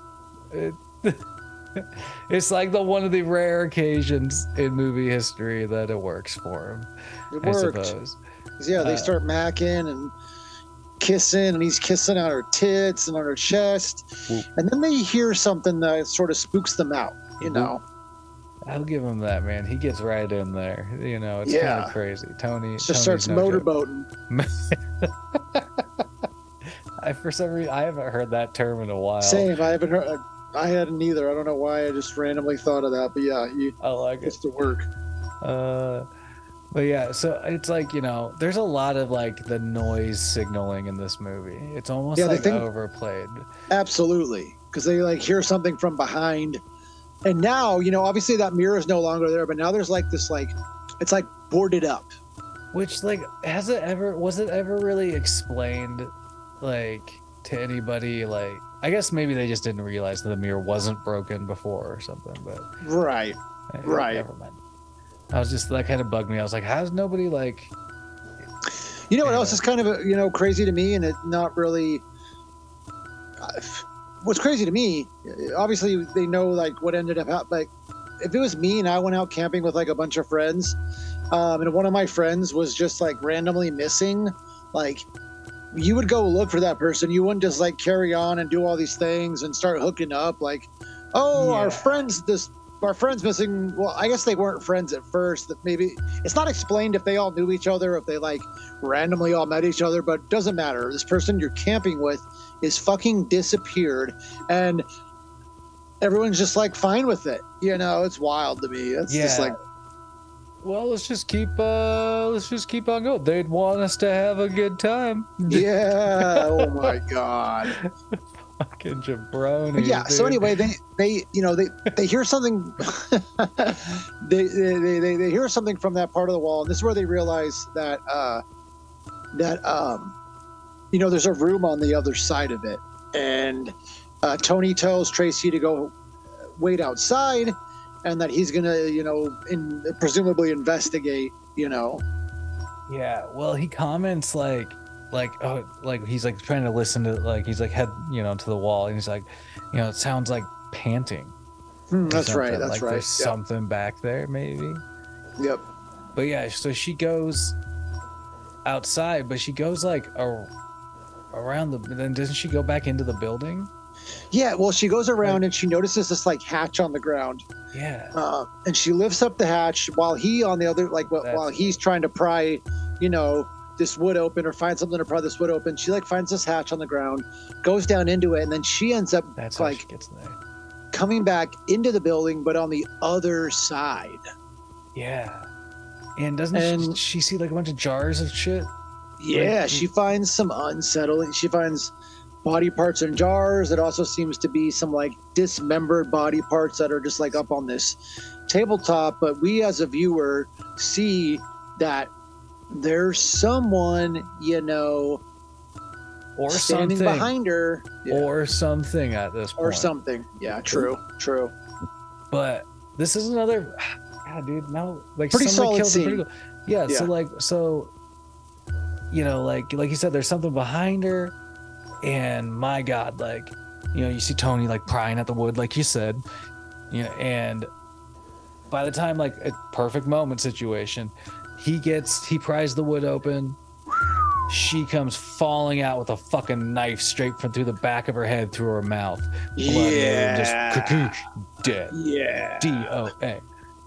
It's like one of the rare occasions in movie history that it works for him. It I worked. suppose. Yeah, they start macking and kissing, and he's kissing on her tits and on her chest. Whoop. And then they hear something that sort of spooks them out, I'll give him that, man. He gets right in there. It's kind Yeah. of crazy. Tony Just Tony's starts no joke. motorboating. For some reason, I haven't heard that term in a while. Same. I haven't heard. I hadn't either. I don't know why. I just randomly thought of that. But yeah, he I like it. gets to work. But yeah, so it's like, there's a lot of like the noise signaling in this movie. It's almost Yeah, they like think- overplayed. Absolutely, because they like hear something from behind, and now obviously that mirror is no longer there. But now there's like this it's like boarded up. Which like was it ever really explained like to anybody? Like, I guess maybe they just didn't realize that the mirror wasn't broken before or something, but Right. Right. never mind. I was just, that kind of bugged me. I was like, how's nobody like, You know what Yeah. else is kind of crazy to me, and it not really. What's crazy to me, obviously they know like what ended up happening. Like, if it was me and I went out camping with like a bunch of friends, and one of my friends was just like randomly missing, like you would go look for that person. You wouldn't just like carry on and do all these things and start hooking up. Like, oh, Yeah. our friend's missing. Well, I guess they weren't friends at first. That maybe it's not explained if they all knew each other, if they like randomly all met each other, but it doesn't matter. This person you're camping with is fucking disappeared, and everyone's just like fine with it. It's wild to me. It's just like, well, let's just keep on going. They'd want us to have a good time. yeah, oh my god. Fucking jabroni. But yeah. So dude. anyway, they hear something. they hear something from that part of the wall, and this is where they realize that there's a room on the other side of it, and Tony tells Tracy to go wait outside, and that he's gonna presumably investigate. Yeah, well, he comments like oh, like he's like trying to listen to, like he's like head to the wall, and he's like, it sounds like panting. or That's right. something. That's like right. There's something back there, maybe. Yep. But yeah, so she goes outside, but she goes like around then doesn't she go back into the building? Yeah, well, she goes around and she notices this like hatch on the ground. Yeah. And she lifts up the hatch while he on the other, like while he's trying to pry, you know, this wood open or find something to pry this wood open. She like finds this hatch on the ground, goes down into it, and then she ends up That's how like she gets there. coming back into the building, but on the other side. Yeah. And doesn't she see like a bunch of jars of shit? Yeah, Like, she finds some unsettling. She finds body parts in jars. It also seems to be some like dismembered body parts that are just like up on this tabletop. But we as a viewer see that there's someone, you know, or standing something behind her. Yeah. or something at this point. Or something. Yeah, true. But this is another dude, now like Pretty some of the solid kills are pretty scene. cool. Yeah, Yeah. so you know, like you said, there's something behind her, and my God, like, you know, you see Tony like prying at the wood, like you said, you know, and by the time like a perfect moment situation, he pries the wood open, she comes falling out with a fucking knife straight from through the back of her head through her mouth, bloody and just kakoosh, dead. Yeah. DOA.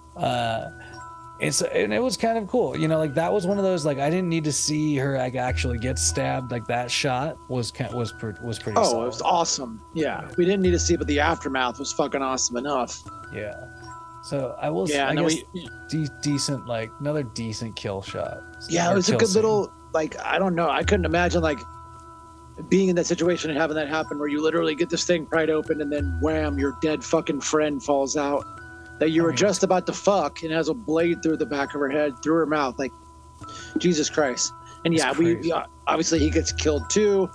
And it was kind of cool, you know, like that was one of those, like I didn't need to see her like actually get stabbed. Like that shot was pretty Oh, solid. it was awesome. Yeah. We didn't need to see it, but the aftermath was fucking awesome enough. Yeah. So I will. Yeah, I no, guess decent, like another decent kill shot. Yeah, Or it was a kill good scene. little, like, I don't know. I couldn't imagine, like, being in that situation and having that happen where you literally get this thing pried open and then wham, your dead fucking friend falls out that you were just about to fuck and has a blade through the back of her head, through her mouth. Like, Jesus Christ. And yeah, crazy. obviously he gets killed too,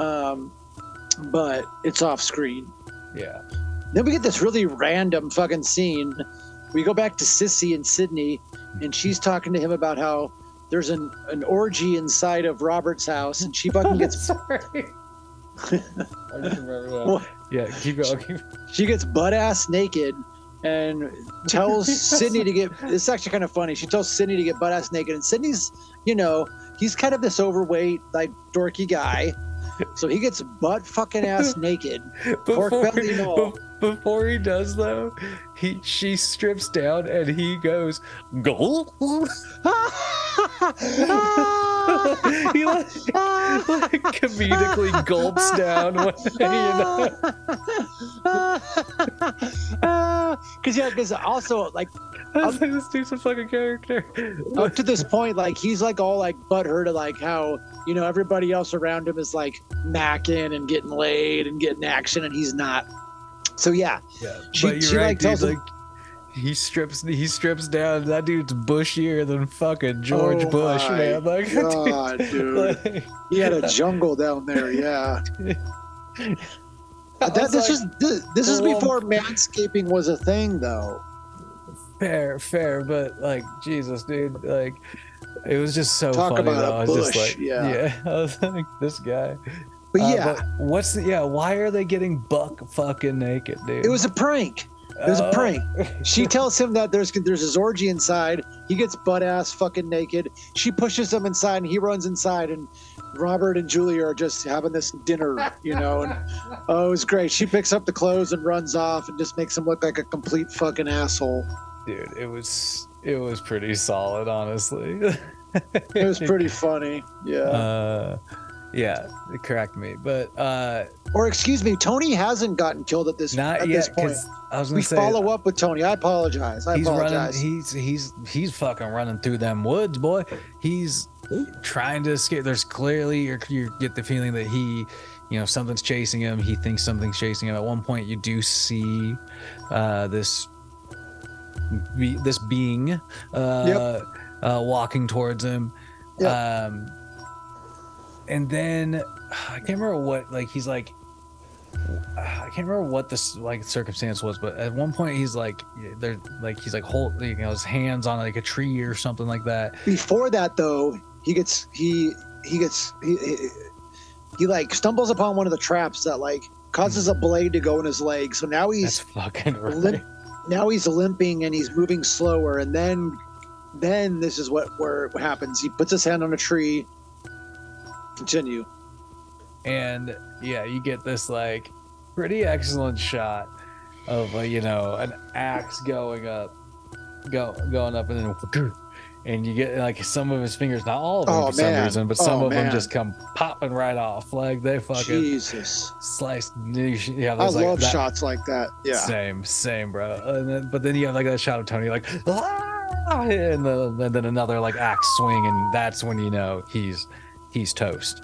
but it's off screen. Yeah. Then we get this really random fucking scene. We go back to Sissy and Sydney, and she's talking to him about how there's an orgy inside of Robert's house, and she fucking gets Sorry. I just remember that. Well, Yeah, keep going. she gets butt ass naked and tells Sydney to get. It's actually kind of funny. She tells Sydney to get butt ass naked, and Sydney's, you know, he's kind of this overweight, like dorky guy, so he gets butt fucking ass naked, pork belly and all. Before he does though, she strips down and he goes gulp. He like comedically gulps down when, you know. Because also like I was like, this dude's a fucking character. up to this point, like he's like all like butthurt of like how, you know, everybody else around him is like macking and getting laid and getting action, and he's not. So yeah, Yeah, she but you're right, like tells dude. him, Like he strips down. That dude's bushier than fucking George Oh Bush, my man. Like, God, dude. like, he had a jungle down there. Yeah, I was this like, this is well, before manscaping was a thing, though. fair, but like Jesus, dude, like it was just so Talk funny. about Though. a I was just bush, like, yeah. I was like, this guy. But yeah, But why are they getting buck fucking naked, dude? it was a prank. It was a Oh. prank. She tells him that there's this orgy inside. He gets butt ass fucking naked. She pushes him inside, and he runs inside. And Robert and Julia are just having this dinner, you know. And oh, it was great. She picks up the clothes and runs off, and just makes him look like a complete fucking asshole. Dude, it was pretty solid, honestly. It was pretty funny. Yeah. Yeah, it cracked me, but Or excuse me, Tony hasn't gotten killed at this not at yet. this point. 'Cause I was gonna We say follow up with Tony. I apologize. I he's apologize. running. He's fucking running through them woods, boy. He's trying to escape. There's clearly you get the feeling that he, you know, something's chasing him. He thinks something's chasing him. At one point, you do see this being walking towards him. Yep. And then I can't remember what, like, he's like, I can't remember what this like circumstance was, but at one point he's like, he's like holding, you know, his hands on like a tree or something like that. Before that, though, he like stumbles upon one of the traps that like causes a blade to go in his leg. So now That's he's fucking right. now he's limping and he's moving slower. And then this is what happens. He puts his hand on a tree. Continue. And yeah, you get this like pretty excellent shot of an axe going up, going up, and then and you get like some of his fingers, not all of them for some reason, but some of them just come popping right off, like they fucking Jesus sliced. I love shots like that. Yeah, same, bro. But then you have like that shot of Tony, like, and then another like axe swing, and that's when you know he's toast.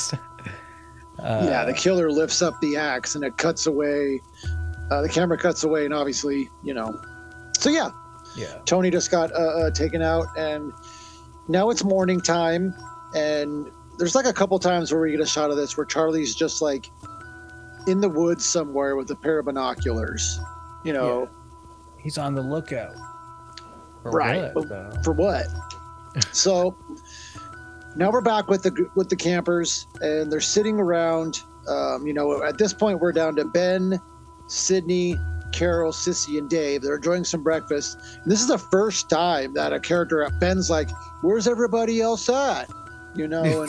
The killer lifts up the axe and it cuts away. The camera cuts away, and obviously, so yeah. Tony just got taken out, and now it's morning time, and there's like a couple times where we get a shot of this where Charlie's just like in the woods somewhere with a pair of binoculars. He's on the lookout. For what? So now we're back with the campers, and they're sitting around. At this point we're down to Ben, Sydney, Carol, Sissy, and Dave. They're enjoying some breakfast. And this is the first time that a character at Ben's like, "Where's everybody else at?" And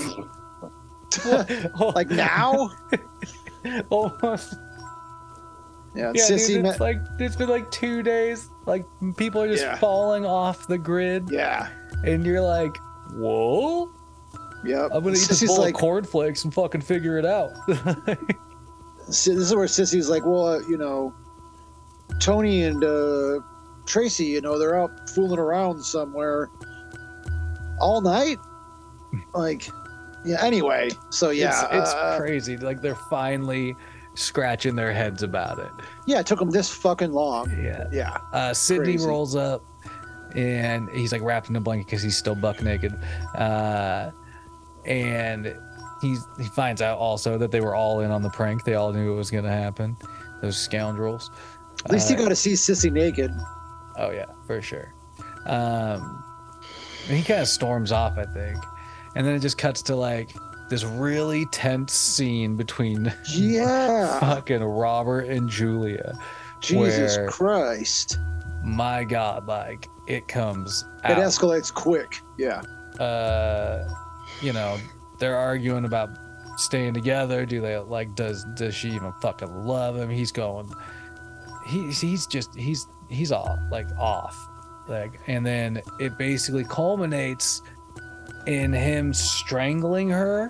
like now. Almost. Yeah, Sissy. Dude, it's been like 2 days. Like people are just falling off the grid. Yeah, and you're like, whoa. Yeah, I'm gonna eat this bowl of cornflakes and fucking figure it out. This is where Sissy's like, well, Tony and Tracy, they're out fooling around somewhere all night. Like, anyway, so it's crazy. Like they're finally scratching their heads about it. Yeah, it took them this fucking long. Yeah. Sydney rolls up, and he's like wrapped in a blanket because he's still buck naked. And he finds out also that they were all in on the prank. They all knew it was going to happen. Those scoundrels. At least you got to see Sissy naked. Oh yeah, for sure. And he kind of storms off, I think, and then it just cuts to like this really tense scene between fucking Robert and Julia. Jesus Christ. My God, like it comes out. It escalates quick. Yeah. They're arguing about staying together. Do they like, does she even fucking love him? He's going, he's off. Like, and then it basically culminates in him strangling her.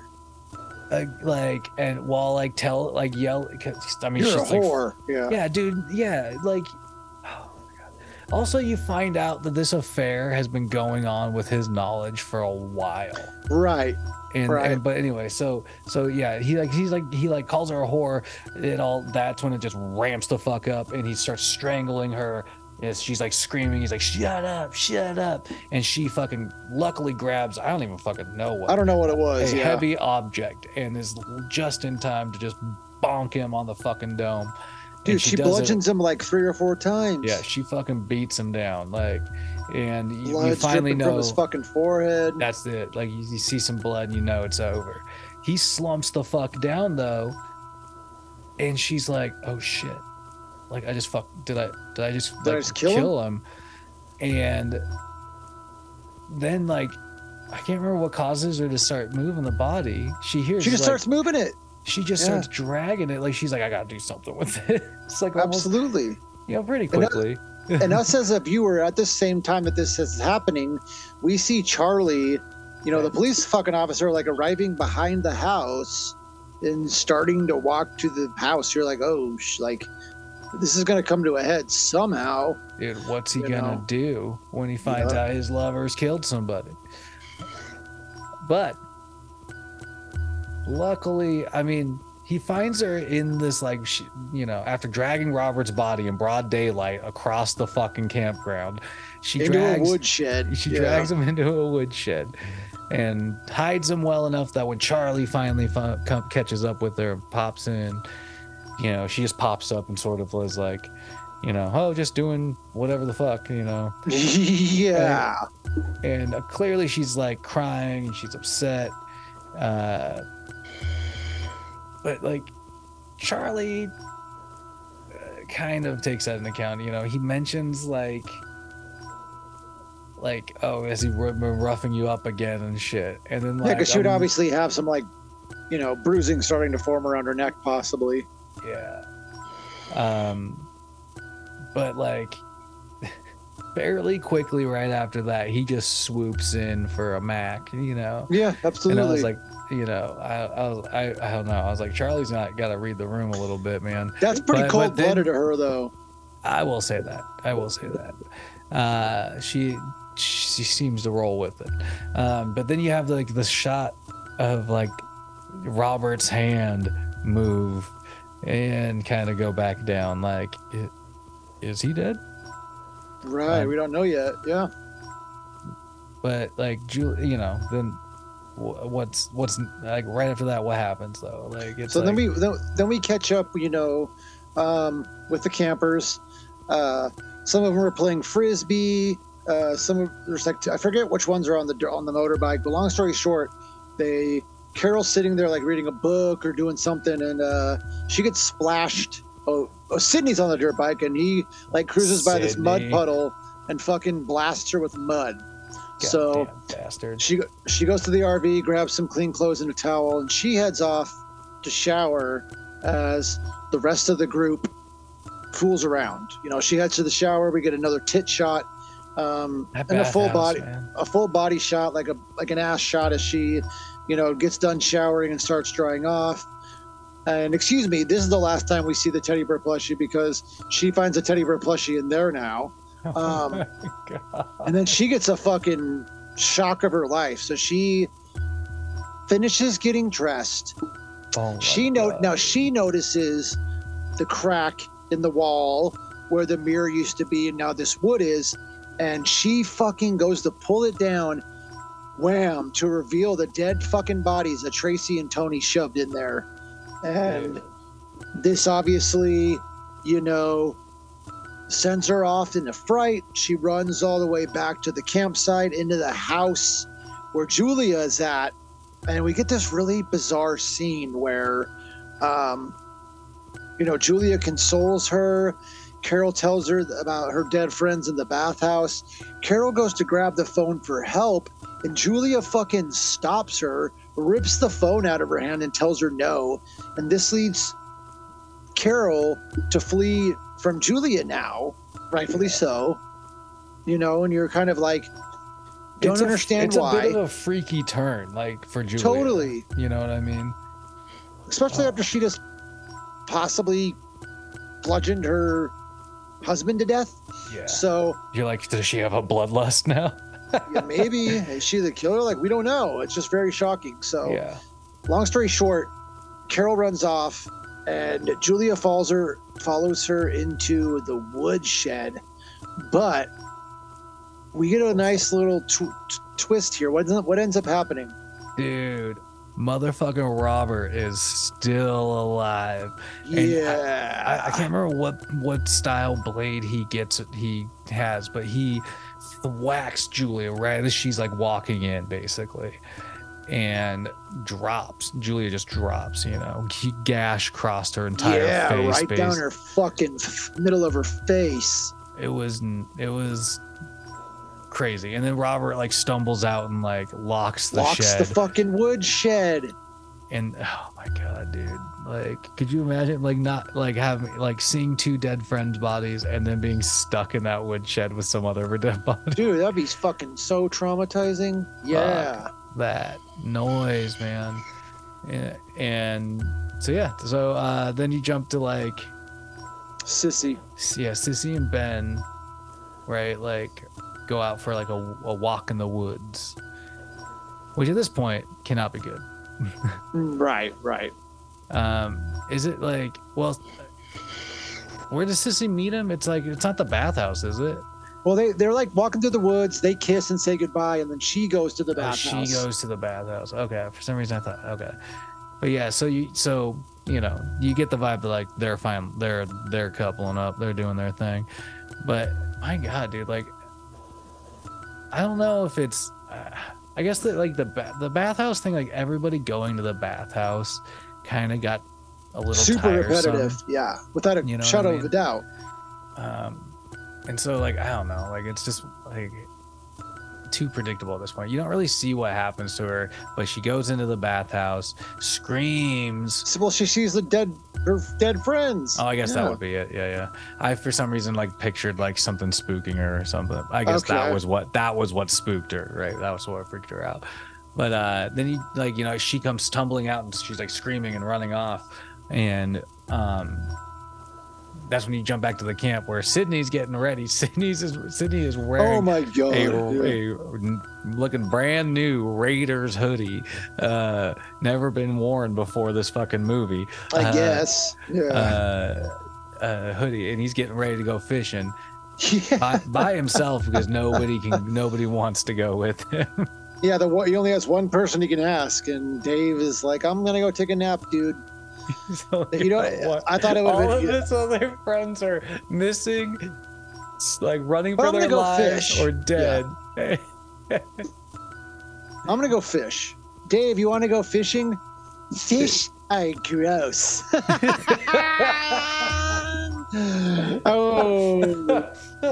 And while yell, I mean, you're she's a whore. Yeah, dude. Yeah. Like, oh my God. Also, you find out that this affair has been going on with his knowledge for a while. Right. But anyway, so yeah, he calls her a whore. That's when it just ramps the fuck up, and he starts strangling her. As she's like screaming, he's like, shut up, and she fucking luckily grabs, I don't even fucking know what. I don't know what it was. A heavy object, and is just in time to just bonk him on the fucking dome. Dude, she bludgeons him like 3 or 4 times. Yeah, she fucking beats him down, like, and you finally know from his fucking forehead. That's it. Like you see some blood, and you know it's over. He slumps the fuck down though, and she's like, "Oh shit! Like I just did I just kill him?" And then like I can't remember what causes her to start moving the body. She just starts moving it. She just starts dragging it. Like she's like, I gotta do something with it. It's like absolutely, pretty quickly. And us as a viewer, at the same time that this is happening, we see Charlie, the police fucking officer, like arriving behind the house and starting to walk to the house. You're like, oh, like this is gonna come to a head somehow. Dude, what's he gonna do when he finds out his lover's killed somebody? But luckily, I mean, he finds her in this, like, after dragging Robert's body in broad daylight across the fucking campground, she drags a woodshed. She drags him into a woodshed and hides him well enough that when Charlie finally catches up with her, pops in, she just pops up and sort of was like, just doing whatever the fuck, Yeah. And clearly she's like crying and she's upset. But like Charlie kind of takes that into account. He mentions like, oh, has he been roughing you up again and shit? And then like, because she would obviously have some like, bruising starting to form around her neck, possibly. Yeah. But like fairly quickly right after that, he just swoops in for a Mac, you know. Yeah, absolutely. And I was like, you know, I don't know. I was like, Charlie's not got to read the room a little bit, man. That's pretty But cold-blooded of her, though. I will say that. I will say that. She seems to roll with it. But then you have like the shot of like Robert's hand move and kind of go back down. Like, is he dead? Right, we don't know yet. Yeah. But like, you know, then what's like right after that? What happens though? Like, it's so like, then we catch up, you know, with the campers. Some of them are playing frisbee. Some of there's like I forget which ones are on the motorbike. But long story short, Carol's sitting there like reading a book or doing something, and she gets splashed. Sydney's on the dirt bike, and he like cruises by this mud puddle and fucking blasts her with mud. So bastard. She goes to the RV, grabs some clean clothes and a towel, and she heads off to shower as the rest of the group fools around. You know, she heads to the shower. We get another tit shot, and a full body shot, like an ass shot as she, you know, gets done showering and starts drying off. And excuse me, this is the last time we see the teddy bear plushie because she finds a teddy bear plushie in there now. And then she gets a fucking shock of her life. So she finishes getting dressed. Now she notices the crack in the wall where the mirror used to be and now this wood is, and she fucking goes to pull it down, wham, to reveal the dead fucking bodies that Tracy and Tony shoved in there. And this obviously, you know, sends her off in a fright. She runs all the way back to the campsite into the house where Julia is at. And we get this really bizarre scene where, you know, Julia consoles her. Carol tells her about her dead friends in the bathhouse. Carol goes to grab the phone for help, and Julia fucking stops her, rips the phone out of her hand, and tells her no. And this leads Carol to flee from Julia now, rightfully so. You know, and you're kind of like, don't understand why. It's a bit of a freaky turn, like, for Julia. Totally. You know what I mean? Especially after she just possibly bludgeoned her husband to death. Yeah. So you're like, does she have a bloodlust now? Yeah, maybe. Is she the killer? Like, we don't know. It's just very shocking. So yeah. Long story short, Carol runs off, and Julia follows her into the woodshed. But we get a nice little twist here. What ends up happening? Dude, motherfucking Robert is still alive. Yeah. I can't remember what style blade he has, but he whacks Julia right as she's like walking in, basically, and drops. Julia just drops, you know. He gash crossed her entire face. Right down her fucking middle of her face. It was crazy. And then Robert like stumbles out and like locks the fucking wood shed. And oh my god, dude, like, could you imagine like not like having like seeing two dead friends' bodies and then being stuck in that woodshed with some other dead body? Dude, that'd be fucking so traumatizing. Yeah. That noise, man. And so then you jump to like Sissy. Yeah, Sissy and Ben, right? Like go out for like a walk in the woods, which at this point cannot be good. Right. Is it like, well, where does Sissy meet him? It's like, it's not the bathhouse, is it? Well, they're like walking through the woods, they kiss and say goodbye, and then she goes to the bathhouse. She goes to the bathhouse. Okay, for some reason I thought, okay. But yeah, so you know, you get the vibe that like they're fine, they're coupling up, they're doing their thing. But my god, dude, like, I don't know if it's I guess that like the bathhouse thing, like everybody going to the bathhouse kind of got a little super tiresome. Repetitive, yeah, without a shadow of a doubt. And so like, I don't know, like it's just like too predictable at this point. You don't really see what happens to her, but she goes into the bathhouse, screams. Well, she sees the dead her dead friends. Oh, I guess Yeah. that would be it. Yeah. I for some reason like pictured like something spooking her or something. I guess Okay. that was what spooked her, right? That was what freaked her out. But then you like, you know, she comes tumbling out and she's like screaming and running off. And that's when you jump back to the camp where Sydney's getting ready. Sydney is wearing Oh my god. a looking brand new Raiders hoodie, never been worn before this fucking movie. I guess. Yeah. Hoodie, and he's getting ready to go fishing Yeah. by himself because nobody wants to go with him. Yeah, he only has one person he can ask, and Dave is like, "I'm gonna go take a nap, dude." So, You know, I thought it would all have of been. his other friends are missing, like running But for I'm their gonna go lives fish. or dead. I'm gonna go fish. Dave, you want to go fishing? Fish are gross. Oh.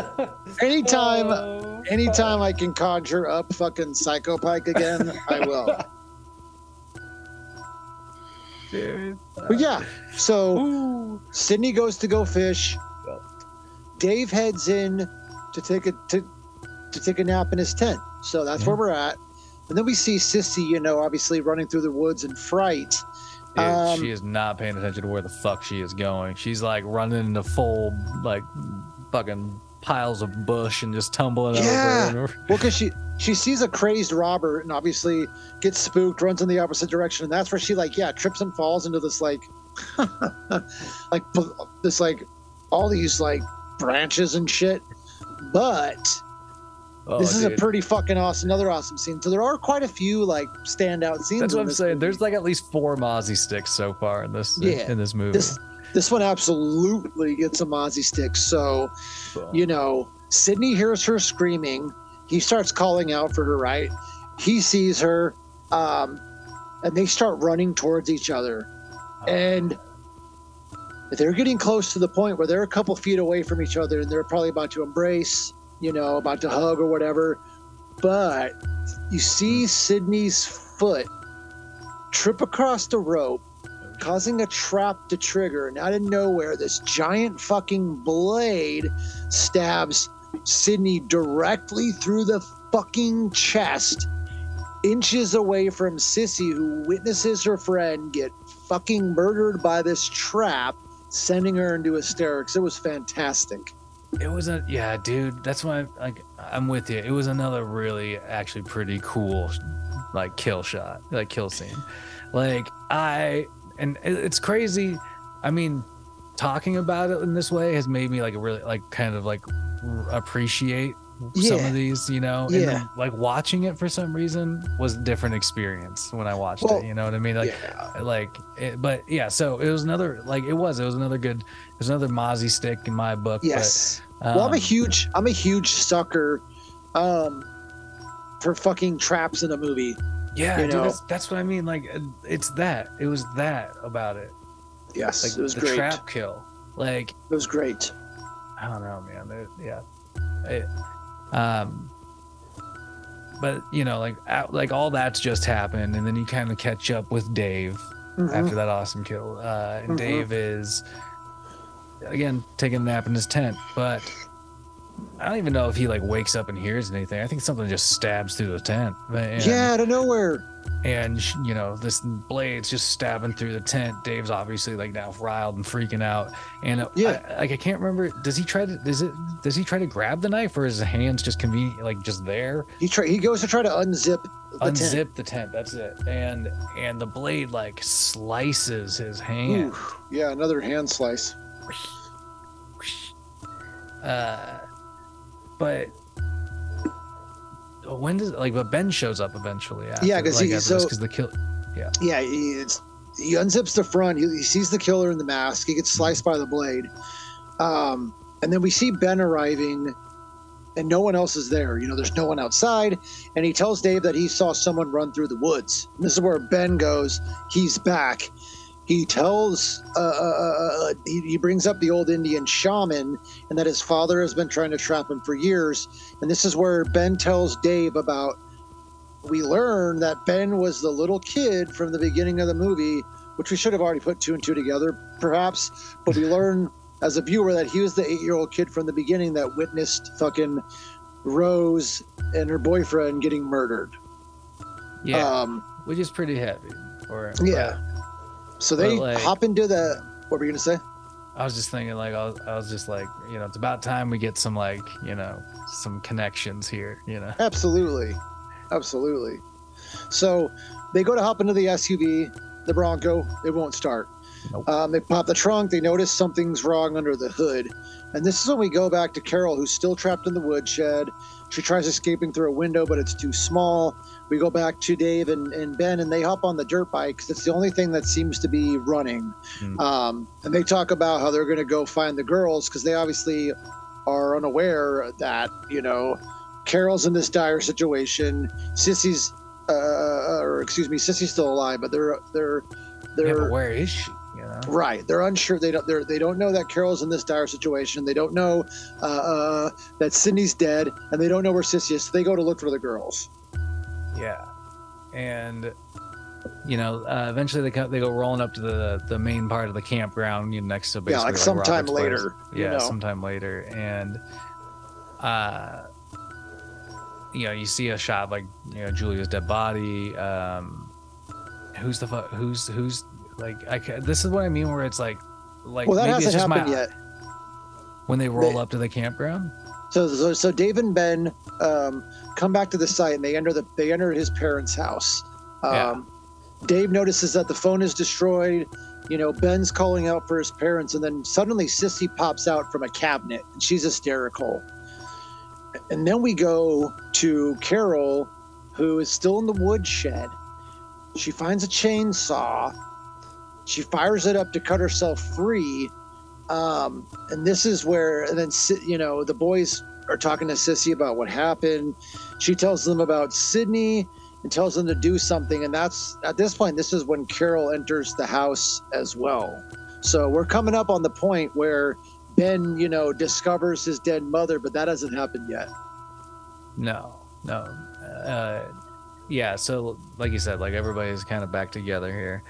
Anytime I can conjure up fucking Psychopike again, I will. Dude. But yeah, so Ooh. Sydney goes to go fish. Dave heads in to take a nap in his tent. So that's where we're at. And then we see Sissy, you know, obviously running through the woods in fright. Dude, she is not paying attention to where the fuck she is going. She's like running into full like fucking piles of bush and just tumbling Yeah. over. Well, because she sees a crazed Robert and obviously gets spooked, runs in the opposite direction, and that's where she trips and falls into this like all these like branches and shit. But this is a pretty fucking another awesome scene. So there are quite a few like standout scenes. That's what in I'm this saying. movie. There's like at least 4 Mozzie sticks so far in this movie. This one absolutely gets a Mozzie stick. So, you know, Sydney hears her screaming. He starts calling out for her, right? He sees her, and they start running towards each other. And they're getting close to the point where they're a couple feet away from each other and they're probably about to embrace, you know, about to hug or whatever. But you see Sydney's foot trip across the rope, causing a trap to trigger, and out of nowhere, this giant fucking blade stabs Sydney directly through the fucking chest, inches away from Sissy, who witnesses her friend get fucking murdered by this trap, sending her into hysterics. It was fantastic. It was dude. That's why I'm with you. It was another really actually pretty cool like kill scene. And it's crazy. I mean, talking about it in this way has made me like really like kind of like appreciate some of these, you know. And then, like watching it for some reason was a different experience when I watched it. You know what I mean? But yeah. So it was another Mozzie stick in my book. Yes. But, well, I'm a huge sucker for fucking traps in a movie. Yeah, you dude, know? that's what I mean. Like, it was that about it. Yes, Like it was the great. trap kill. Like, It was great. I don't know, man. But you know, like all that's just happened, and then you kind of catch up with Dave after that awesome kill. And Dave is again taking a nap in his tent, but I don't even know if he like wakes up and hears anything. I think something just stabs through the tent. Out of nowhere. And you know, this blade's just stabbing through the tent. Dave's obviously like now riled and freaking out. And I can't remember. Does he try to grab the knife, or is his hands just convenient, like just there? He goes to try to unzip the tent. That's it. And the blade like slices his hand. Ooh, yeah, another hand slice. But when does but Ben shows up eventually after, because the kill. Yeah, he unzips the front. He sees the killer in the mask. He gets sliced by the blade. And then we see Ben arriving, and no one else is there. You know, there's no one outside. And he tells Dave that he saw someone run through the woods. And this is where Ben goes, he's back. He tells, he brings up the old Indian shaman, and that his father has been trying to trap him for years. And this is where Ben tells Dave about, we learn that Ben was the little kid from the beginning of the movie which we should have already put 2 and 2 together, perhaps. But we learn as a viewer that he was the 8-year-old kid from the beginning that witnessed fucking Rose and her boyfriend getting murdered. Yeah, which is pretty heavy for him. Yeah. So they like, hop into the. What were you gonna say? I was just thinking, like, I was just like, you know, it's about time we get some, like, you know, some connections here, you know. Absolutely. So they go to hop into the SUV, the Bronco. It won't start. Nope. They pop the trunk. They notice something's wrong under the hood. And this is when we go back to Carol, who's still trapped in the woodshed. She tries escaping through a window, but it's too small. We go back to Dave and Ben, and they hop on the dirt bike because it's the only thing that seems to be running. And they talk about how they're going to go find the girls because they obviously are unaware that, you know, Carol's in this dire situation. Sissy's still alive, but they're Yeah, but where is she? You know? right. They're unsure. They don't know that Carol's in this dire situation. They don't know that Sydney's dead, and they don't know where Sissy is. So they go to look for the girls. Yeah, and you know, eventually they go rolling up to the main part of the campground, you know, next to basically like sometime Robert's later. place. Yeah, sometime later, and you know, you see a shot like, you know, Julia's dead body. Who's like, this is what I mean, where it's like well, that hasn't happened yet. When they roll up to the campground. So Dave and Ben come back to the site, and they enter his parents' house. Dave notices that the phone is destroyed. You know, Ben's calling out for his parents, and then suddenly Sissy pops out from a cabinet, and she's hysterical. And then we go to Carol, who is still in the woodshed. She finds a chainsaw. She fires it up to cut herself free. And this is where, and then, you know, the boys are talking to Sissy about what happened. She tells them about Sydney and tells them to do something. And that's, at this point, this is when Carol enters the house as well. So we're coming up on the point where Ben, you know, discovers his dead mother, but that hasn't happened yet. No. Yeah, so like you said, like everybody's kind of back together here.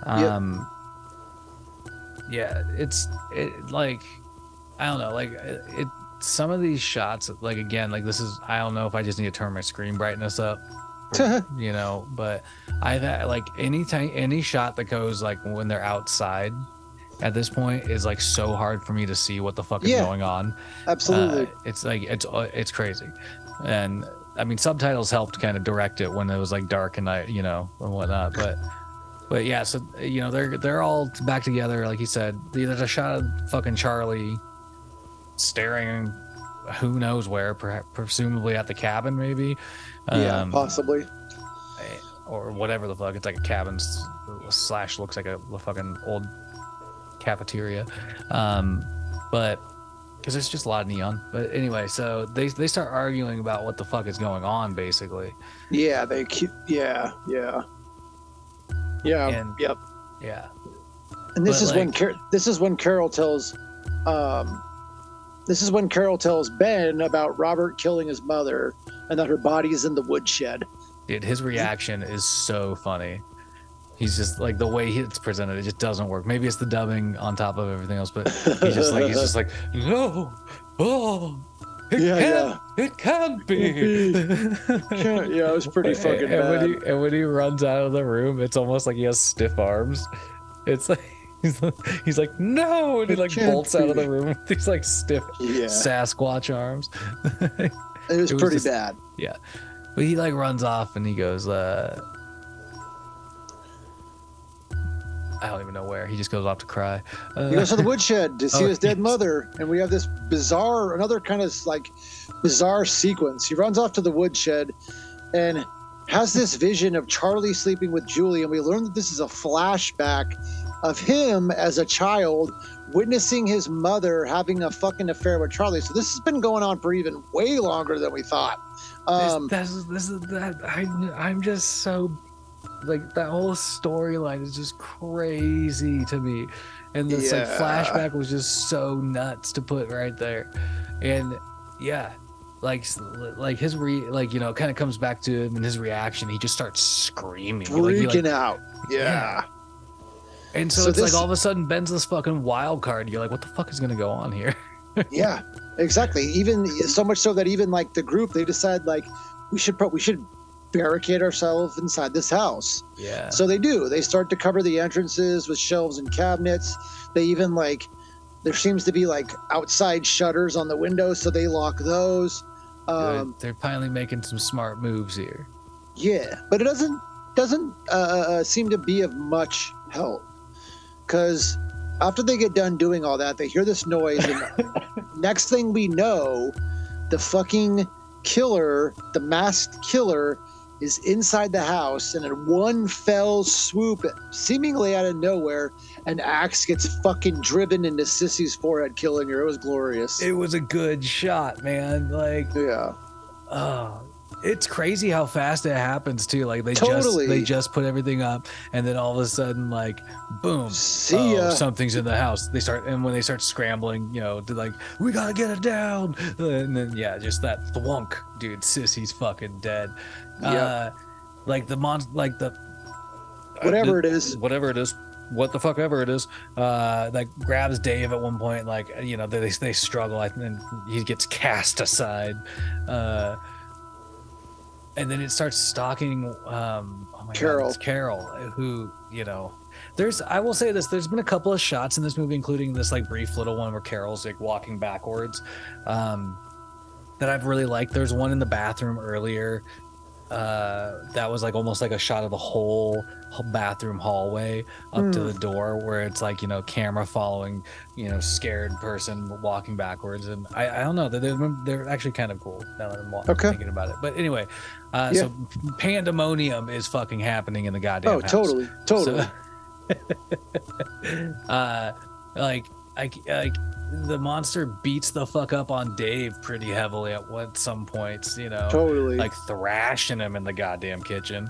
Yeah, it's like, I don't know, like some of these shots, like, again, like this is, I don't know if I just need to turn my screen brightness up, you know, but I've had, like, any shot that goes like when they're outside at this point is like so hard for me to see what the fuck is going on. Absolutely. It's like, it's crazy. And I mean, subtitles helped kind of direct it when it was like dark and night, you know, and whatnot, but yeah, so, you know, they're all back together, like you said. There's a shot of fucking Charlie staring who knows where, perhaps, presumably at the cabin, maybe. Yeah, possibly. Or whatever the fuck. It's like a cabin slash looks like a fucking old cafeteria. But because there's just a lot of neon. But anyway, so they start arguing about what the fuck is going on, basically. Yeah, Yeah. And this is when Carol tells Ben about Robert killing his mother and that her body is in the woodshed. Dude, his reaction is so funny. He's just like, the way it's presented, it just doesn't work. Maybe it's the dubbing on top of everything else, but he's just like, no, it can't be. Yeah, it was pretty fucking bad. And when he runs out of the room, it's almost like he has stiff arms. It's like he's like, no, and he like bolts out of the room with these like stiff Sasquatch arms. It was pretty bad. Yeah, but he like runs off and he goes, I don't even know where. He just goes off to cry. He goes to the woodshed to see his dead mother, and we have this another kind of like bizarre sequence. He runs off to the woodshed and has this vision of Charlie sleeping with Julie, and we learn that this is a flashback of him as a child witnessing his mother having a fucking affair with Charlie. So this has been going on for even way longer than we thought. I'm just so, like, that whole storyline is just crazy to me, and this like flashback was just so nuts to put right there. And like his you know, it kind of comes back to him and his reaction. He just starts screaming, freaking out. And so, So it's this- like all of a sudden Ben's this fucking wild card. You're like, what the fuck is gonna go on here? Yeah, exactly. Even so much so that even like the group, they decide like we should barricade ourselves inside this house. Yeah. So they do. They start to cover the entrances with shelves and cabinets. They even like there seems to be like outside shutters on the windows, so they lock those. They're finally making some smart moves here. Yeah, but it doesn't seem to be of much help because after they get done doing all that, they hear this noise, and next thing we know, the fucking killer, the masked killer, is inside the house, and in one fell swoop, seemingly out of nowhere, an axe gets fucking driven into Sissy's forehead, killing her. It was glorious. It was a good shot, man. Like, Yeah. it's crazy how fast it happens too. Like Totally. they just put everything up, and then all of a sudden, like, boom, See ya. something's in the house. And when they start scrambling, they're like, we gotta get it down, and then just that thwunk, dude. Sissy's fucking dead. Yep. Like the Whatever it is. whatever it is, what the fuck ever it is, like grabs Dave at one point, like, they struggle, and he gets cast aside, and then it starts stalking Carol. God, it's Carol, who, I will say this, there's been a couple of shots in this movie, including this like brief little one where Carol's like walking backwards, that I've really liked. There's one in the bathroom earlier that was like almost like a shot of the whole bathroom hallway up to the door, where it's like, camera following, scared person walking backwards. And I don't know, they're actually kind of cool now that I'm thinking about it. But anyway, so pandemonium is fucking happening in the goddamn house. Totally. So, like the monster beats the fuck up on Dave pretty heavily at some points, Totally. like thrashing him in the goddamn kitchen.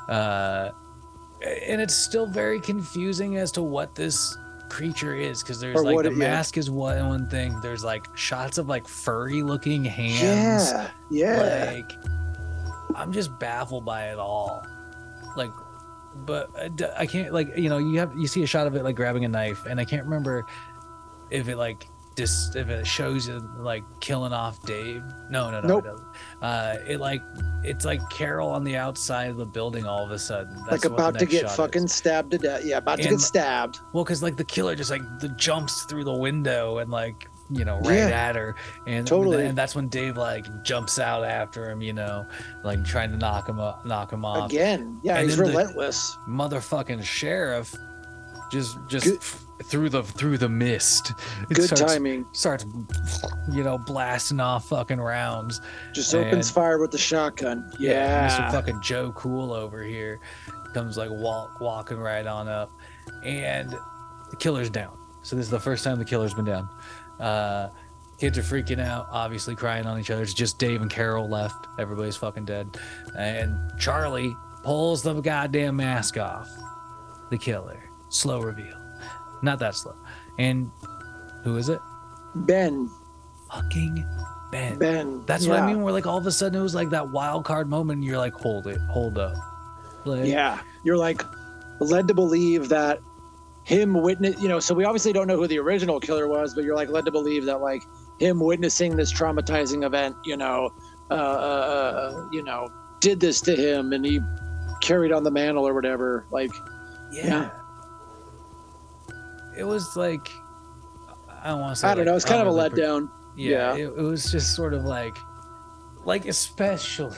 And it's still very confusing as to what this creature is, because there's like the mask is one thing. There's like shots of like furry looking hands. Yeah. Like, I'm just baffled by it all. Like, but I can't, like, you see a shot of it like grabbing a knife, and I can't remember if it like if it shows you like killing off Dave. No, Nope. it doesn't. It's like Carol on the outside of the building all of a sudden. That's Like what the about to next get shot fucking is. stabbed to death. Yeah, about to And- get stabbed. Well, because like the killer just like jumps through the window and like right at her, and Totally. and that's when Dave like jumps out after him, like trying to knock him off. Again. Yeah, And he's then the- relentless. Motherfucking sheriff just Good- through the mist. It Good timing. Starts blasting off fucking rounds. Just opens And- fire with the shotgun. Mr. Yeah. fucking Joe Cool over here comes like walking right on up, and the killer's down. So this is the first time the killer's been down. Kids are freaking out, obviously crying on each other. It's just Dave and Carol left. Everybody's fucking dead. And Charlie pulls the goddamn mask off. The killer. Slow reveal. Not that slow. And who is it? Ben. Fucking Ben. Ben. That's what I mean. Where like all of a sudden it was like that wild card moment. And you're like, hold up. Like, Yeah. You're like led to believe that him witness, so we obviously don't know who the original killer was, but you're like led to believe that like him witnessing this traumatizing event, did this to him, and he carried on the mantle or whatever. Like, Yeah. It was like, I don't want to say. I don't know. It's kind of a letdown. Yeah. Yeah. It was just sort of like especially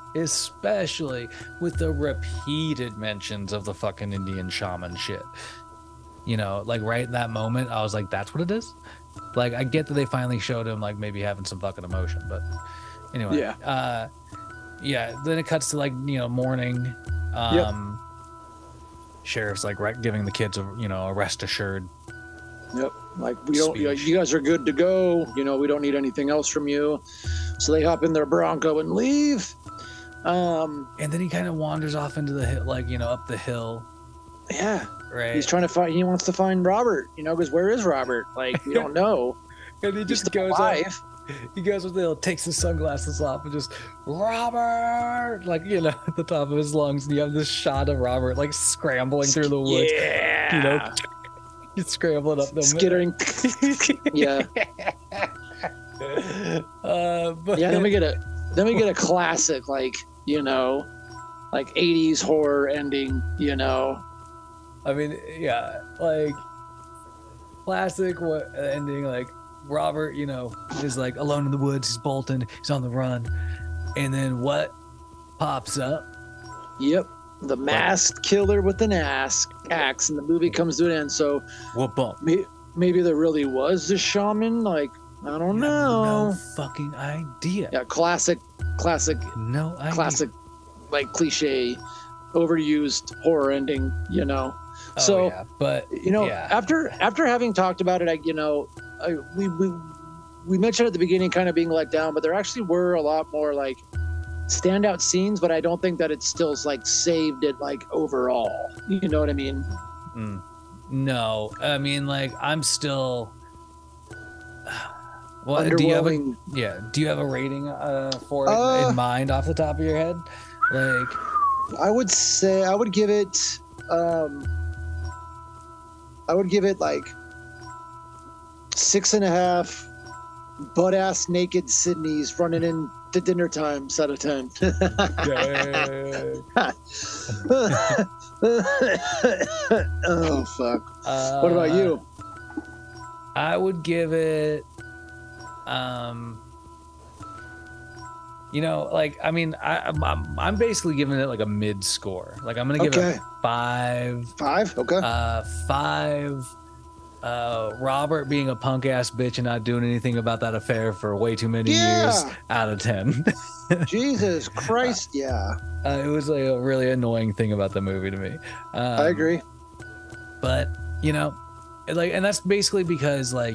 with the repeated mentions of the fucking Indian shaman shit. Like right in that moment, I was like, that's what it is. Like, I get that they finally showed him like maybe having some fucking emotion, but anyway. Yeah. Then it cuts to like, morning. Yep. Sheriff's like giving the kids a rest assured. Yep. Like, we don't, Speech. you guys are good to go. We don't need anything else from you. So they hop in their Bronco and leave. And then he kind of wanders off into the hill, like, up the hill. Yeah. Right. He wants to find Robert, because where is Robert? Like, we don't know. And he He's just still goes up. alive. He goes with it, takes his sunglasses off and just Robert, like at the top of his lungs, and you have this shot of Robert like scrambling through the woods. Yeah. He's scrambling up them. Skittering. Yeah. But Yeah. Then we get a classic, like 80s horror ending. I mean, yeah, like classic ending, like Robert, is like alone in the woods, he's bolting, he's on the run, and then what pops up? Yep, the masked killer with an axe, and the movie comes to an end. So What bump? maybe there really was a shaman. Like, I don't know. No fucking idea. Yeah, classic, No idea. classic, like cliche, overused horror ending. Oh, So yeah, but yeah. after having talked about it, we mentioned at the beginning kind of being let down, but there actually were a lot more like standout scenes, but I don't think that it still like saved it like overall. You know what I mean? No, I mean, like, I'm still. Well, Underwhelming. do you have a rating for it in mind off the top of your head? Like, I would say I would give it like 6.5 butt ass naked Sydneys running in to dinner times out of 10. Oh fuck. What about you? I would give it, like, I mean, I'm basically giving it like a mid score. Like, I'm gonna give it 5. 5? Okay. 5. Robert being a punk ass bitch and not doing anything about that affair for way too many years out of 10. Jesus Christ, yeah. It was like a really annoying thing about the movie to me. I agree. But and that's basically because I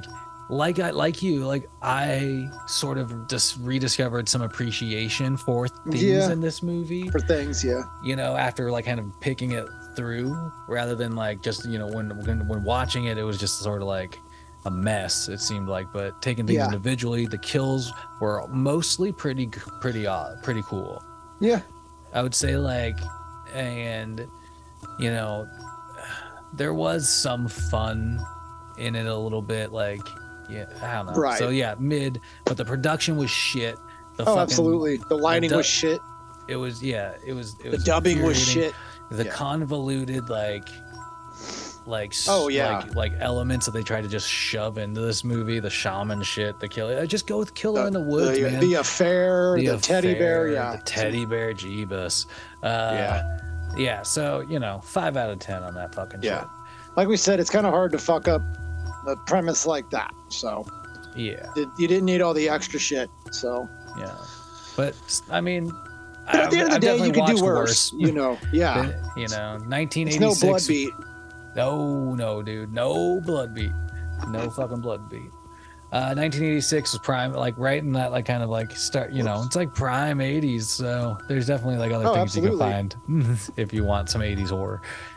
sort of just rediscovered some appreciation for things in this movie. For things, yeah. After like kind of picking it through, rather than like just when watching it, it was just sort of like a mess, it seemed like. But taking things individually, the kills were mostly pretty cool. Yeah, I would say, like, and there was some fun in it a little bit, like, I don't know. Right. So yeah, mid, but the production was shit. Absolutely. The lighting was shit. It was the dubbing was shit. The convoluted like elements that they try to just shove into this movie, the shaman shit, the killer. Just go with killer in the woods, man. The affair, the teddy bear, the teddy bear, Jeebus. Yeah. So 5 out of 10 on that fucking shit. Like we said, it's kind of hard to fuck up a premise like that. So yeah, you didn't need all the extra shit. So yeah, but I mean, at the end of the day, you could do worse. Yeah. 1986. It's no blood beat. No, dude, no blood beat, no fucking blood beat. 1986 was prime, like right in that like kind of like start. It's like prime 80s. So there's definitely like other things you can find if you want some 80s horror.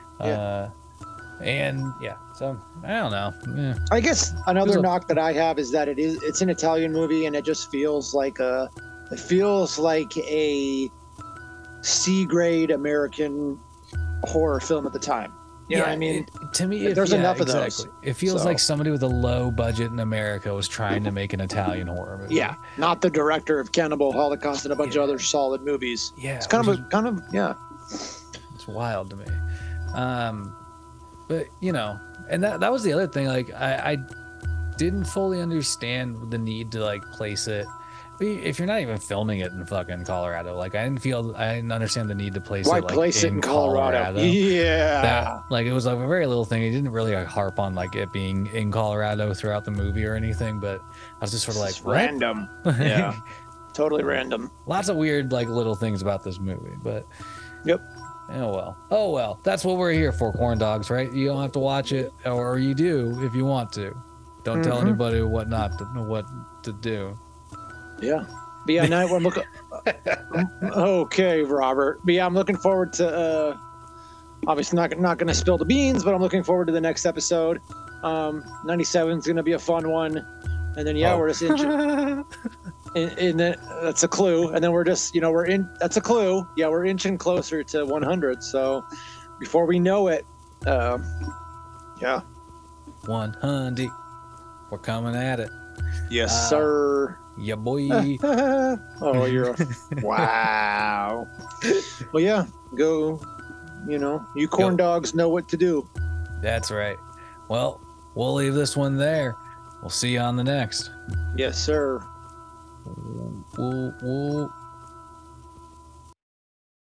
And so I don't know. I guess another knock that I have is that it's an Italian movie, and it just feels like a C grade American horror film at the time. You know what I mean? To me, there's enough of those. It feels like somebody with a low budget in America was trying to make an Italian horror movie. Yeah, not the director of Cannibal Holocaust and a bunch of other solid movies. Yeah, it's kind of It's wild to me. But and that was the other thing. Like I didn't fully understand the need to like place it. If you're not even filming it in fucking Colorado, like I didn't understand the need to place Why it like place it in Colorado? Yeah, like it was like a very little thing. He didn't really like harp on like it being in Colorado throughout the movie or anything, but I was just sort of like random. Yeah, totally random. Lots of weird like little things about this movie, but yep. Oh well. That's what we're here for, corn dogs, right? You don't have to watch it, or you do if you want to. Don't tell anybody what to do. Yeah. But yeah, now we're looking. Okay, Robert. But yeah, I'm looking forward to. Obviously, not going to spill the beans, but I'm looking forward to the next episode. 97 is going to be a fun one. And then we're just inching. And then that's a clue. And then we're just, that's a clue. Yeah, we're inching closer to 100. So before we know it, yeah. 100. We're coming at it. Yes, sir. Yeah, boy. Oh, you're a wow. Well, yeah, go. You corn dogs know what to do. That's right. Well, we'll leave this one there. We'll see you on the next. Yes, sir. Woo, woo.